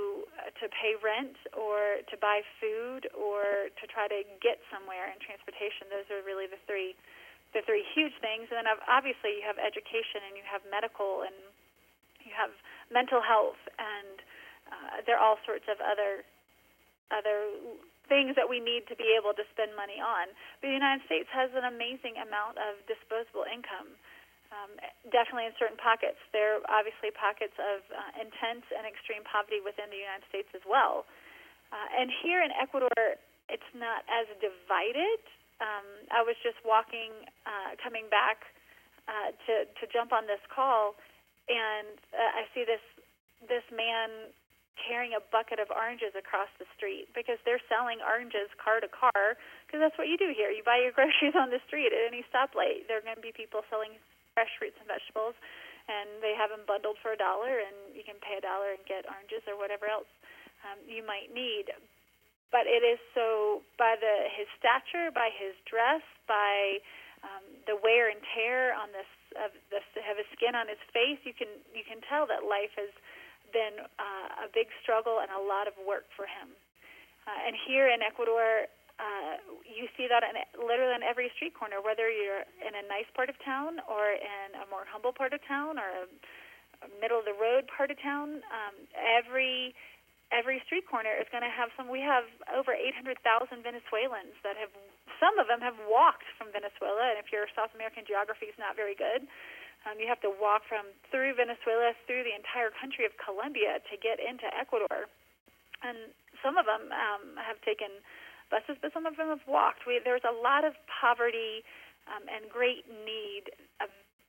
Speaker 4: to pay rent or to buy food or to try to get somewhere in transportation. Those are really the three the three huge things. And then obviously you have education and you have medical and you have mental health, and uh, there are all sorts of other other things that we need to be able to spend money on. But the United States has an amazing amount of disposable income. Um, definitely in certain pockets. There are obviously pockets of uh, intense and extreme poverty within the United States as well. Uh, and here in Ecuador, it's not as divided. Um, I was just walking, uh, coming back uh, to, to jump on this call, and uh, I see this this man carrying a bucket of oranges across the street because they're selling oranges car to car, because that's what you do here. You buy your groceries on the street at any stoplight. There are going to be people selling fresh fruits and vegetables, and they have them bundled for a dollar, and you can pay a dollar and get oranges or whatever else um, you might need. But it is so, by the his stature, by his dress, by um, the wear and tear on this of the of his skin on his face, you can you can tell that life has been uh, a big struggle and a lot of work for him. Uh, and here in Ecuador, Uh, you see that in, literally on every street corner, whether you're in a nice part of town or in a more humble part of town or a, a middle-of-the-road part of town. Um, every every street corner is going to have some. We have over eight hundred thousand Venezuelans that have, some of them have walked from Venezuela, and if your South American geography is not very good, um, you have to walk from through Venezuela, through the entire country of Colombia to get into Ecuador. And some of them um, have taken buses, but some of them have walked. We, there's a lot of poverty um, and great need of,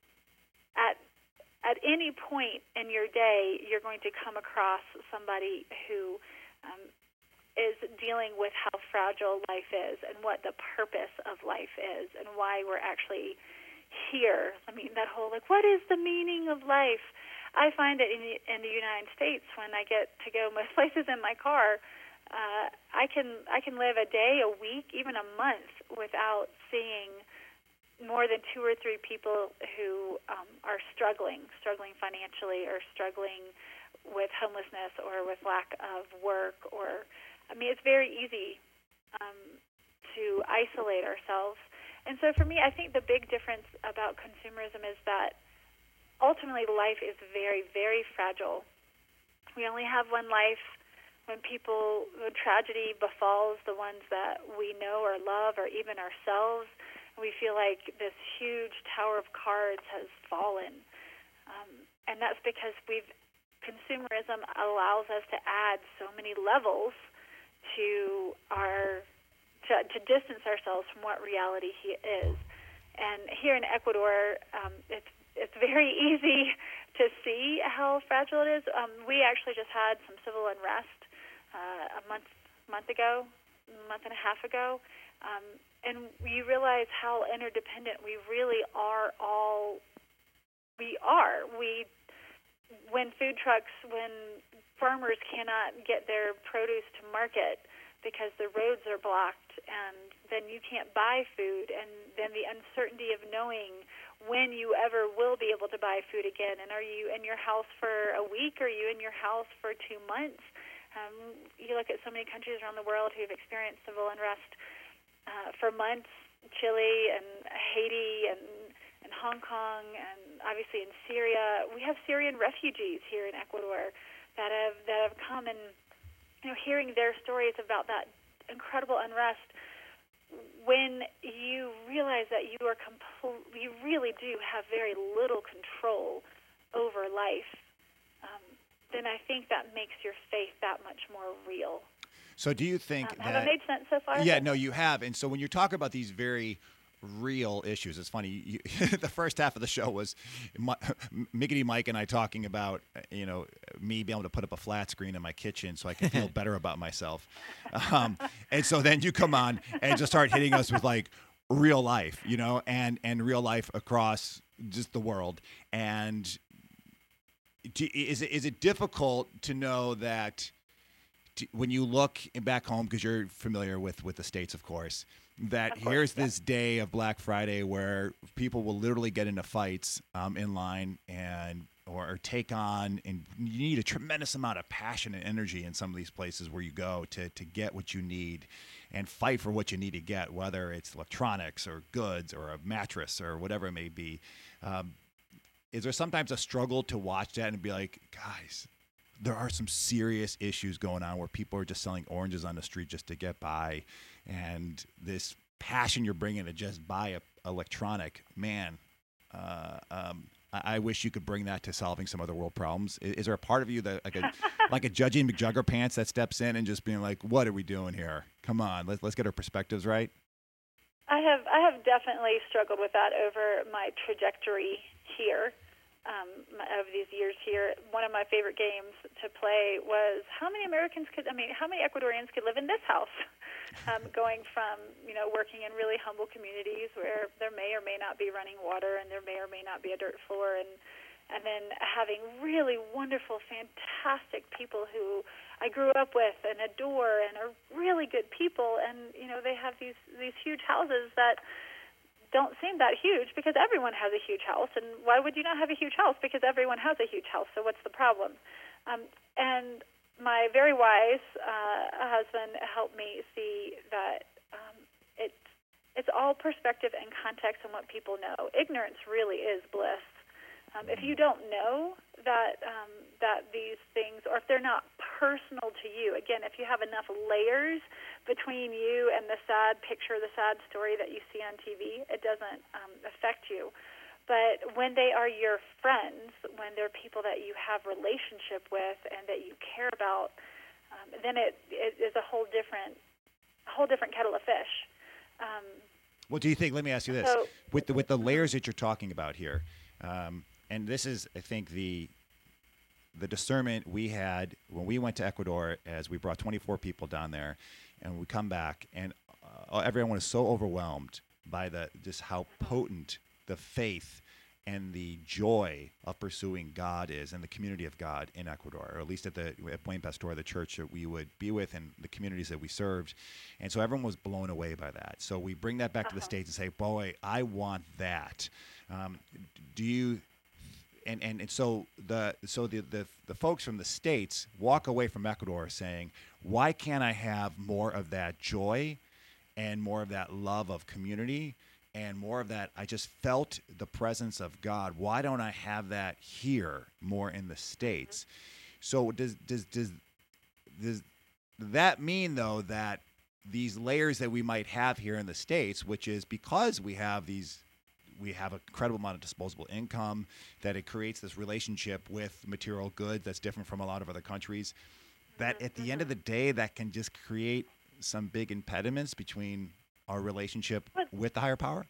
Speaker 4: at at any point in your day, you're going to come across somebody who um, is dealing with how fragile life is and what the purpose of life is and why we're actually here. I mean, that whole, like, what is the meaning of life? I find that in the, in the United States, when I get to go most places in my car, Uh, I can I can live a day, a week, even a month without seeing more than two or three people who um, are struggling, struggling financially, or struggling with homelessness, or with lack of work. Or, I mean, it's very easy um, to isolate ourselves. And so, for me, I think the big difference about consumerism is that ultimately life is very, very fragile. We only have one life. When people, when tragedy befalls the ones that we know or love, or even ourselves, we feel like this huge tower of cards has fallen. Um, and that's because we've, consumerism allows us to add so many levels to our, to, to distance ourselves from what reality is. And here in Ecuador, um, it's it's very easy to see how fragile it is. Um, we actually just had some civil unrest Uh, a month month ago, a month and a half ago, um, and you realize how interdependent we really are. All we are. We, when food trucks, when farmers cannot get their produce to market because the roads are blocked, and then you can't buy food, and then the uncertainty of knowing when you ever will be able to buy food again. And are you in your house for a week? Are you in your house for two months? Um, you look at so many countries around the world who've experienced civil unrest uh, for months, Chile and Haiti and, and Hong Kong, and obviously in Syria. We have Syrian refugees here in Ecuador that have that have come, and you know, hearing their stories about that incredible unrest, when you realize that you are compl- you really do have very little control over life, um, then I think that makes your faith that much more real.
Speaker 1: So do you think
Speaker 4: um,
Speaker 1: that...
Speaker 4: Have I made sense so far?
Speaker 1: Yeah, no, you have. And so when you talk about these very real issues, it's funny, you, the first half of the show was my, Miggity Mike and I talking about, you know, me being able to put up a flat screen in my kitchen so I can feel better about myself. Um, and so then you come on and just start hitting us with, like, real life, you know, and, and real life across just the world. And... Is it is it difficult to know that to, when you look back home, because you're familiar with, with the States, of course, that
Speaker 4: of course,
Speaker 1: here's
Speaker 4: yeah.
Speaker 1: this day of Black Friday where people will literally get into fights um, in line, and or, or take on, and you need a tremendous amount of passion and energy in some of these places where you go to, to get what you need and fight for what you need to get, whether it's electronics or goods or a mattress or whatever it may be. Um, is there sometimes a struggle to watch that and be like, guys, there are some serious issues going on where people are just selling oranges on the street just to get by, and this passion you're bringing to just buy a electronic, man, uh, um, I, I wish you could bring that to solving some other world problems. Is, is there a part of you that like a like a Judgy McJugger pants that steps in and just being like, what are we doing here? Come on, let's let's get our perspectives right.
Speaker 4: I have I have definitely struggled with that over my trajectory here. Um, of these years here, one of my favorite games to play was how many Americans could, I mean, how many Ecuadorians could live in this house? Um, going from, you know, working in really humble communities where there may or may not be running water and there may or may not be a dirt floor, and and then having really wonderful, fantastic people who I grew up with and adore and are really good people, and, you know, they have these, these huge houses that don't seem that huge because everyone has a huge house. And why would you not have a huge house? Because everyone has a huge house. So what's the problem? Um, and my very wise uh, husband helped me see that um, it's it's all perspective and context and what people know. Ignorance really is bliss. Um, if you don't know that um, that these things, or if they're not personal to you, again, if you have enough layers between you and the sad picture, the sad story that you see on T V, it doesn't um, affect you. But when they are your friends, when they're people that you have relationship with and that you care about, um, then it, it is a whole different, a whole different kettle of fish. Um,
Speaker 1: What do you think? Let me ask you this:
Speaker 4: so,
Speaker 1: with the with the layers that you're talking about here. Um, And this is, I think, the the discernment we had when we went to Ecuador, as we brought twenty-four people down there, and we come back, and uh, everyone was so overwhelmed by the just how potent the faith and the joy of pursuing God is, and the community of God in Ecuador, or at least at the at Buen Pastor, the church that we would be with, and the communities that we served. And so everyone was blown away by that. So we bring that back uh-huh. to the States and say, boy, I want that. Um, do you... And, and and so the so the, the the folks from the States walk away from Ecuador saying, why can't I have more of that joy and more of that love of community and more of that, I just felt the presence of God. Why don't I have that here more in the States? So does does does does that mean, though, that these layers that we might have here in the States, which is because we have these we have an incredible amount of disposable income, that it creates this relationship with material goods that's different from a lot of other countries, that at the end of the day, that can just create some big impediments between our relationship with the higher power?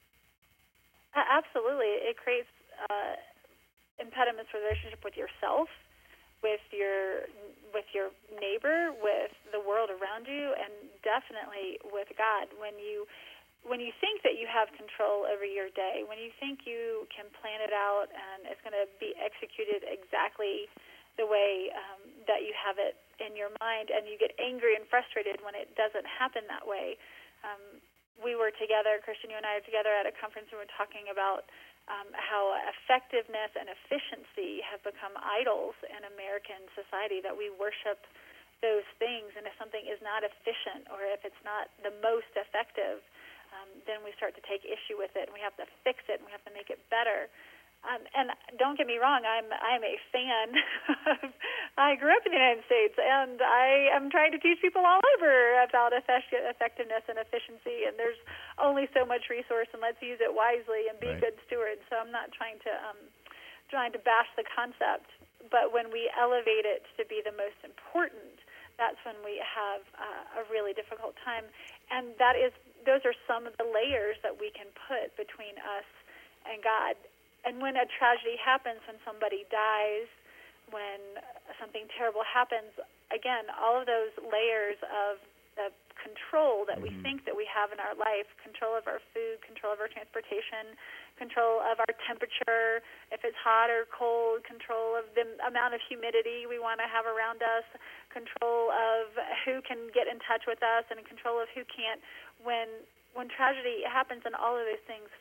Speaker 4: Absolutely. It creates uh, impediments for the relationship with yourself, with your with your neighbor, with the world around you, and definitely with God. When you When you think that you have control over your day, when you think you can plan it out and it's going to be executed exactly the way um, that you have it in your mind, and you get angry and frustrated when it doesn't happen that way. Um, we were together, Christian, you and I were together at a conference, and we were talking about um, how effectiveness and efficiency have become idols in American society, that we worship those things, and if something is not efficient or if it's not the most effective, Um, then we start to take issue with it, and we have to fix it, and we have to make it better. Um, and don't get me wrong, I'm I'm a fan. Of, I grew up in the United States, and I am trying to teach people all over about effectiveness and efficiency. And there's only so much resource, and let's use it wisely and be
Speaker 1: right.
Speaker 4: good stewards. So I'm not trying to um, trying to bash the concept, but when we elevate it to be the most important, that's when we have uh, a really difficult time. And that is, those are some of the layers that we can put between us and God. And when a tragedy happens, when somebody dies, when something terrible happens, again, all of those layers of, of control that mm-hmm. we think that we have in our life, control of our food, control of our transportation, control of our temperature, if it's hot or cold, control of the amount of humidity we want to have around us, control of who can get in touch with us, and control of who can't. When when tragedy happens and all of those things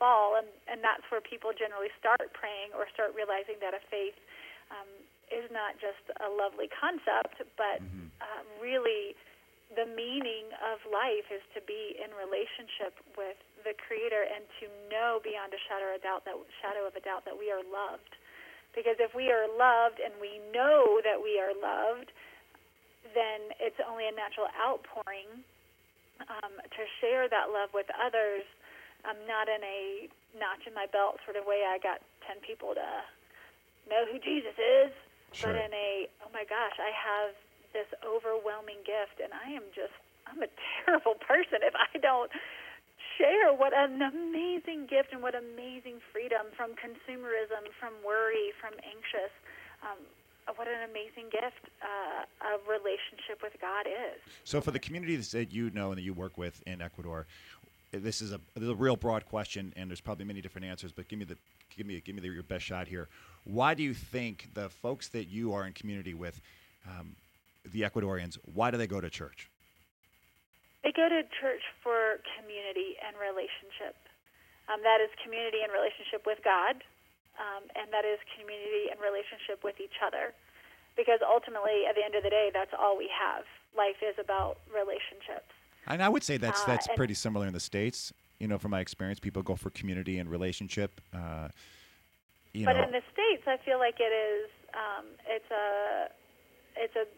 Speaker 4: fall, and, and that's where people generally start praying or start realizing that a faith um, is not just a lovely concept, but mm-hmm. uh, really the meaning of life is to be in relationship with the Creator and to know beyond a shadow of a doubt that shadow of a doubt that we are loved. Because if we are loved and we know that we are loved, then it's only a natural outpouring um, to share that love with others, um, not in a notch in my belt sort of way. I got ten people to know who Jesus is,
Speaker 1: sure.
Speaker 4: but in a, oh my gosh, I have this overwhelming gift, and I am just, I'm a terrible person if I don't share what an amazing gift and what amazing freedom from consumerism, from worry, from anxious, um, what an amazing gift uh, a relationship with God is.
Speaker 1: So for the communities that you know and that you work with in Ecuador, this is a this is a real broad question, and there's probably many different answers. But give me the give me give me the, your best shot here. Why do you think the folks that you are in community with, um, the Ecuadorians, why do they go to church?
Speaker 4: They go to church for community and relationship. Um, that is community and relationship with God, um, and that is community and relationship with each other. Because ultimately, at the end of the day, that's all we have. Life is about relationships. And I would say that's that's uh, pretty similar in the States. You know, from my experience, people go for community and relationship. Uh, you but know. in the States, I feel like it is. Um, it's a. It's a.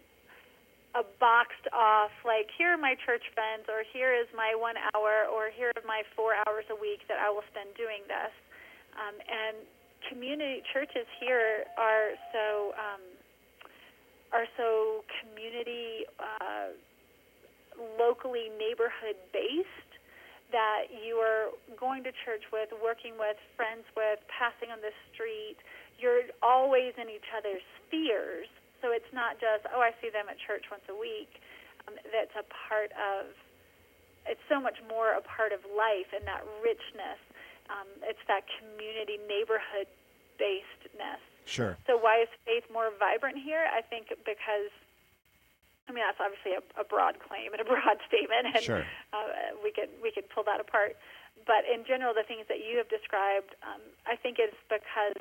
Speaker 4: a boxed off, like, here are my church friends, or here is my one hour, or here are my four hours a week that I will spend doing this. Um, and community churches here are so um, are so community, uh, locally neighborhood based that you are going to church with, working with, friends with, passing on the street. You're always in each other's spheres. So it's not just, oh, I see them at church once a week. Um, that's a part of, it's so much more a part of life and that richness. Um, it's that community, neighborhood-basedness. Sure. So why is faith more vibrant here? I think because, I mean, that's obviously a, a broad claim and a broad statement, and sure. uh, we could we could pull that apart. But in general, the things that you have described, um, I think it's because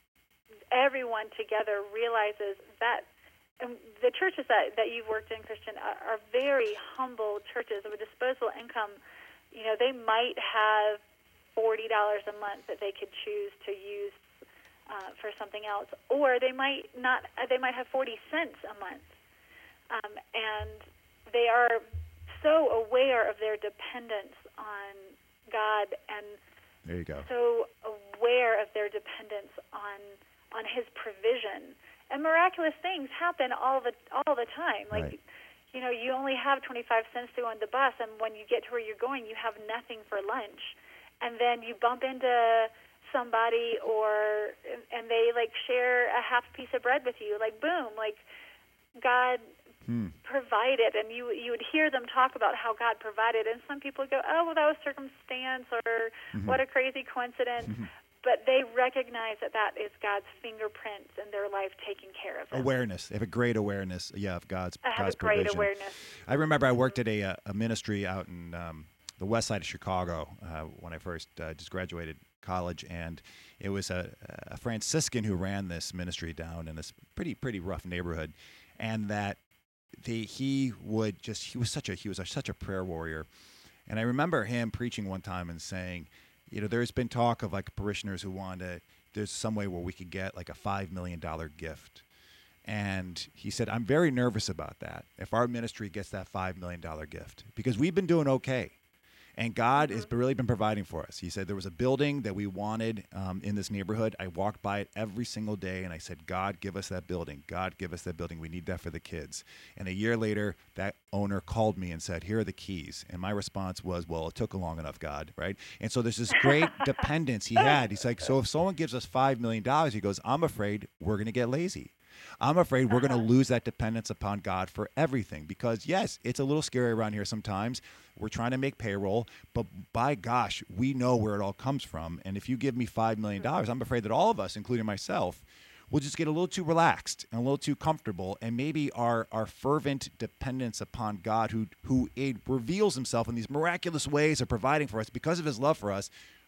Speaker 4: everyone together realizes that and the churches that, that you've worked in, Christian, are, are very humble churches with disposable income. You know, they might have forty dollars a month that they could choose to use uh, for something else, or they might not. They might have forty cents a month, um, and they are so aware of their dependence on God, and there you go. So aware of their dependence on. on his provision, and miraculous things happen all the all the time. Like, right. you know, you only have twenty-five cents to go on the bus, and when you get to where you're going, you have nothing for lunch, and then you bump into somebody, or and they like share a half piece of bread with you. Like, boom, like God hmm. provided, and you you would hear them talk about how God provided, and some people go, oh, well, that was circumstance, or mm-hmm. what a crazy coincidence. Mm-hmm. But they recognize that that is God's fingerprints in their life taking care of them. Awareness. They have a great awareness, yeah, of God's, I have God's a great provision. Awareness. I remember I worked at a, a ministry out in um, the west side of Chicago uh, when I first uh, just graduated college, and it was a, a Franciscan who ran this ministry down in this pretty pretty rough neighborhood, and that the, he would just he was such a he was a, such a prayer warrior, and I remember him preaching one time and saying, you know, there's been talk of like parishioners who want to, there's some way where we could get like a five million dollars gift. And he said, I'm very nervous about that, if our ministry gets that five million dollars gift, because we've been doing okay. And God has really been providing for us. He said there was a building that we wanted um, in this neighborhood. I walked by it every single day, and I said, God, give us that building. God, give us that building. We need that for the kids. And a year later, that owner called me and said, here are the keys. And my response was, well, it took long enough, God, right? And so there's this great dependence he had. He's like, so if someone gives us five million dollars, he goes, I'm afraid we're going to get lazy. I'm afraid we're going to lose that dependence upon God for everything, because, yes, it's a little scary around here sometimes. We're trying to make payroll, but by gosh, we know where it all comes from. And if you give me five million dollars, I'm afraid that all of us, including myself, will just get a little too relaxed and a little too comfortable, and maybe our, our fervent dependence upon God, who, who it reveals himself in these miraculous ways of providing for us because of his love for us,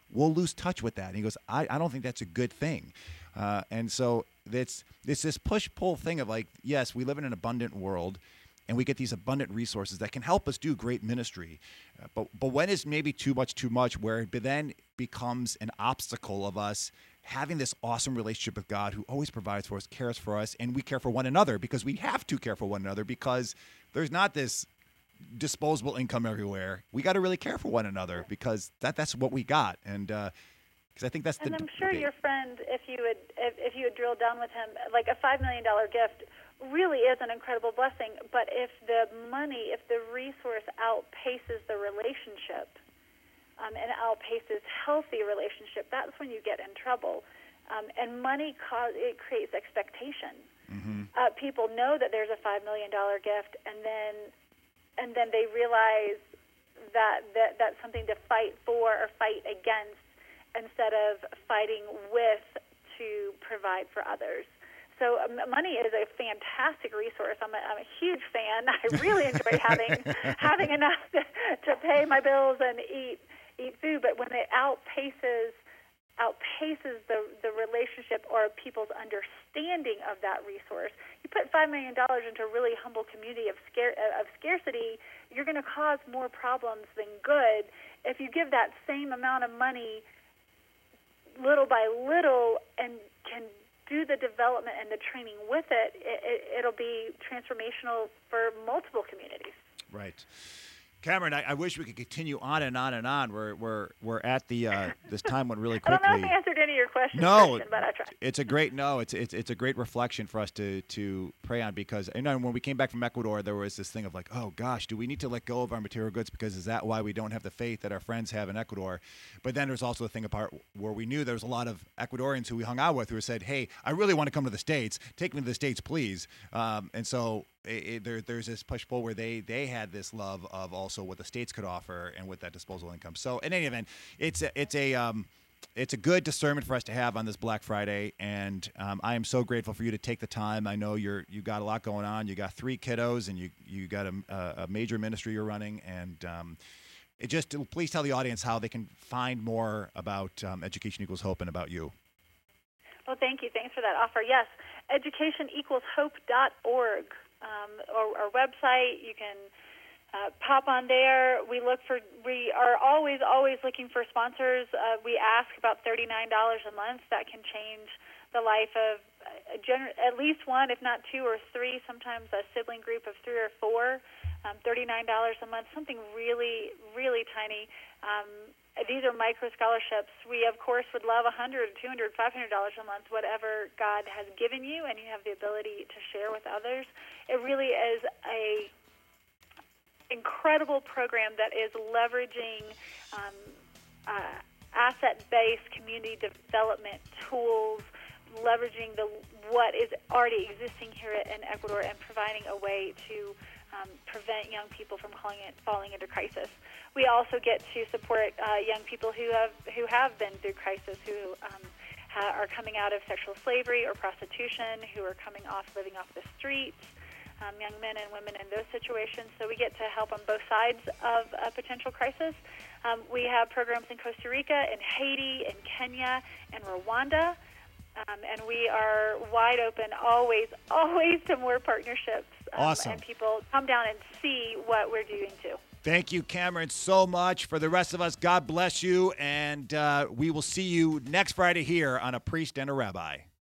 Speaker 1: we'll lose touch with that. And he goes, I, I don't think that's a good thing. Uh, and so it's, it's this push-pull thing of like, yes, we live in an abundant world, and we get these abundant resources that can help us do great ministry. Uh, but but when is maybe too much too much, where it then becomes an obstacle of us having this awesome relationship with God who always provides for us, cares for us, and we care for one another because we have to care for one another because there's not this disposable income everywhere. We got to really care for one another because that that's what we got. And because uh, I think that's
Speaker 4: and
Speaker 1: the
Speaker 4: I'm sure
Speaker 1: debate.
Speaker 4: Your friend, if you would if, if you would drill down with him, like a five million dollars gift really is an incredible blessing, but if the money, if the resource outpaces the relationship um, and outpaces healthy relationship, that's when you get in trouble. Um, and money, cause, it creates expectation. Mm-hmm. Uh, people know that there's a five million dollars gift, and then and then they realize that, that that's something to fight for or fight against instead of fighting with to provide for others. So um, money is a fantastic resource. I'm a, I'm a huge fan. I really enjoy having having enough to, to pay my bills and eat eat food. But when it outpaces outpaces the the relationship or people's understanding of that resource, you put five million dollars into a really humble community of scare of scarcity, you're going to cause more problems than good. If you give that same amount of money little by little and can do the development and the training with it, it, it, it'll be transformational for multiple communities.
Speaker 1: Right. Cameron, I, I wish we could continue on and on and on. We're we're we're at the uh, this time went really quickly.
Speaker 4: I don't know if I answered any of your questions,
Speaker 1: no,
Speaker 4: Christian, but I tried.
Speaker 1: It's a great no. It's it's it's a great reflection for us to to pray on because you know when we came back from Ecuador, there was this thing of like, oh gosh, do we need to let go of our material goods because is that why we don't have the faith that our friends have in Ecuador? But then there's also the thing apart where we knew there was a lot of Ecuadorians who we hung out with who said, hey, I really want to come to the States. Take me to the States, please. Um, and so. It, it, there, there's this push-pull where they, they had this love of also what the states could offer and with that disposable income. So in any event, it's a, it's a um, it's a good discernment for us to have on this Black Friday, and um, I am so grateful for you to take the time. I know you're you got a lot going on. You got three kiddos, and you you got a, a major ministry you're running, and um, it just please tell the audience how they can find more about um, Education Equals Hope and about you.
Speaker 4: Well, thank you. Thanks for that offer. Yes, education equals hope dot org. Um, or our website, you can uh, pop on there. We look for, we are always, always looking for sponsors. Uh, we ask about thirty-nine dollars a month. That can change the life of a gener- at least one, if not two or three, sometimes a sibling group of three or four. Um, thirty-nine dollars a month, something really, really tiny. Um, these are micro scholarships. We, of course, would love one hundred dollars, two hundred dollars, five hundred dollars a month, whatever God has given you and you have the ability to share with others. It really is a incredible program that is leveraging um, uh, asset-based community development tools, leveraging the what is already existing here in Ecuador and providing a way to um, prevent young people from falling, falling into crisis. We also get to support uh, young people who have who have been through crisis, who um, ha- are coming out of sexual slavery or prostitution, who are coming off living off the streets, um, young men and women in those situations. So we get to help on both sides of a potential crisis. Um, we have programs in Costa Rica, in Haiti, in Kenya, and Rwanda. Um, and we are wide open always, always to more partnerships. Um,
Speaker 1: awesome.
Speaker 4: And people come down and see what we're doing too.
Speaker 1: Thank you, Cameron, so much. For the rest of us, God bless you, and uh, we will see you next Friday here on A Priest and a Rabbi.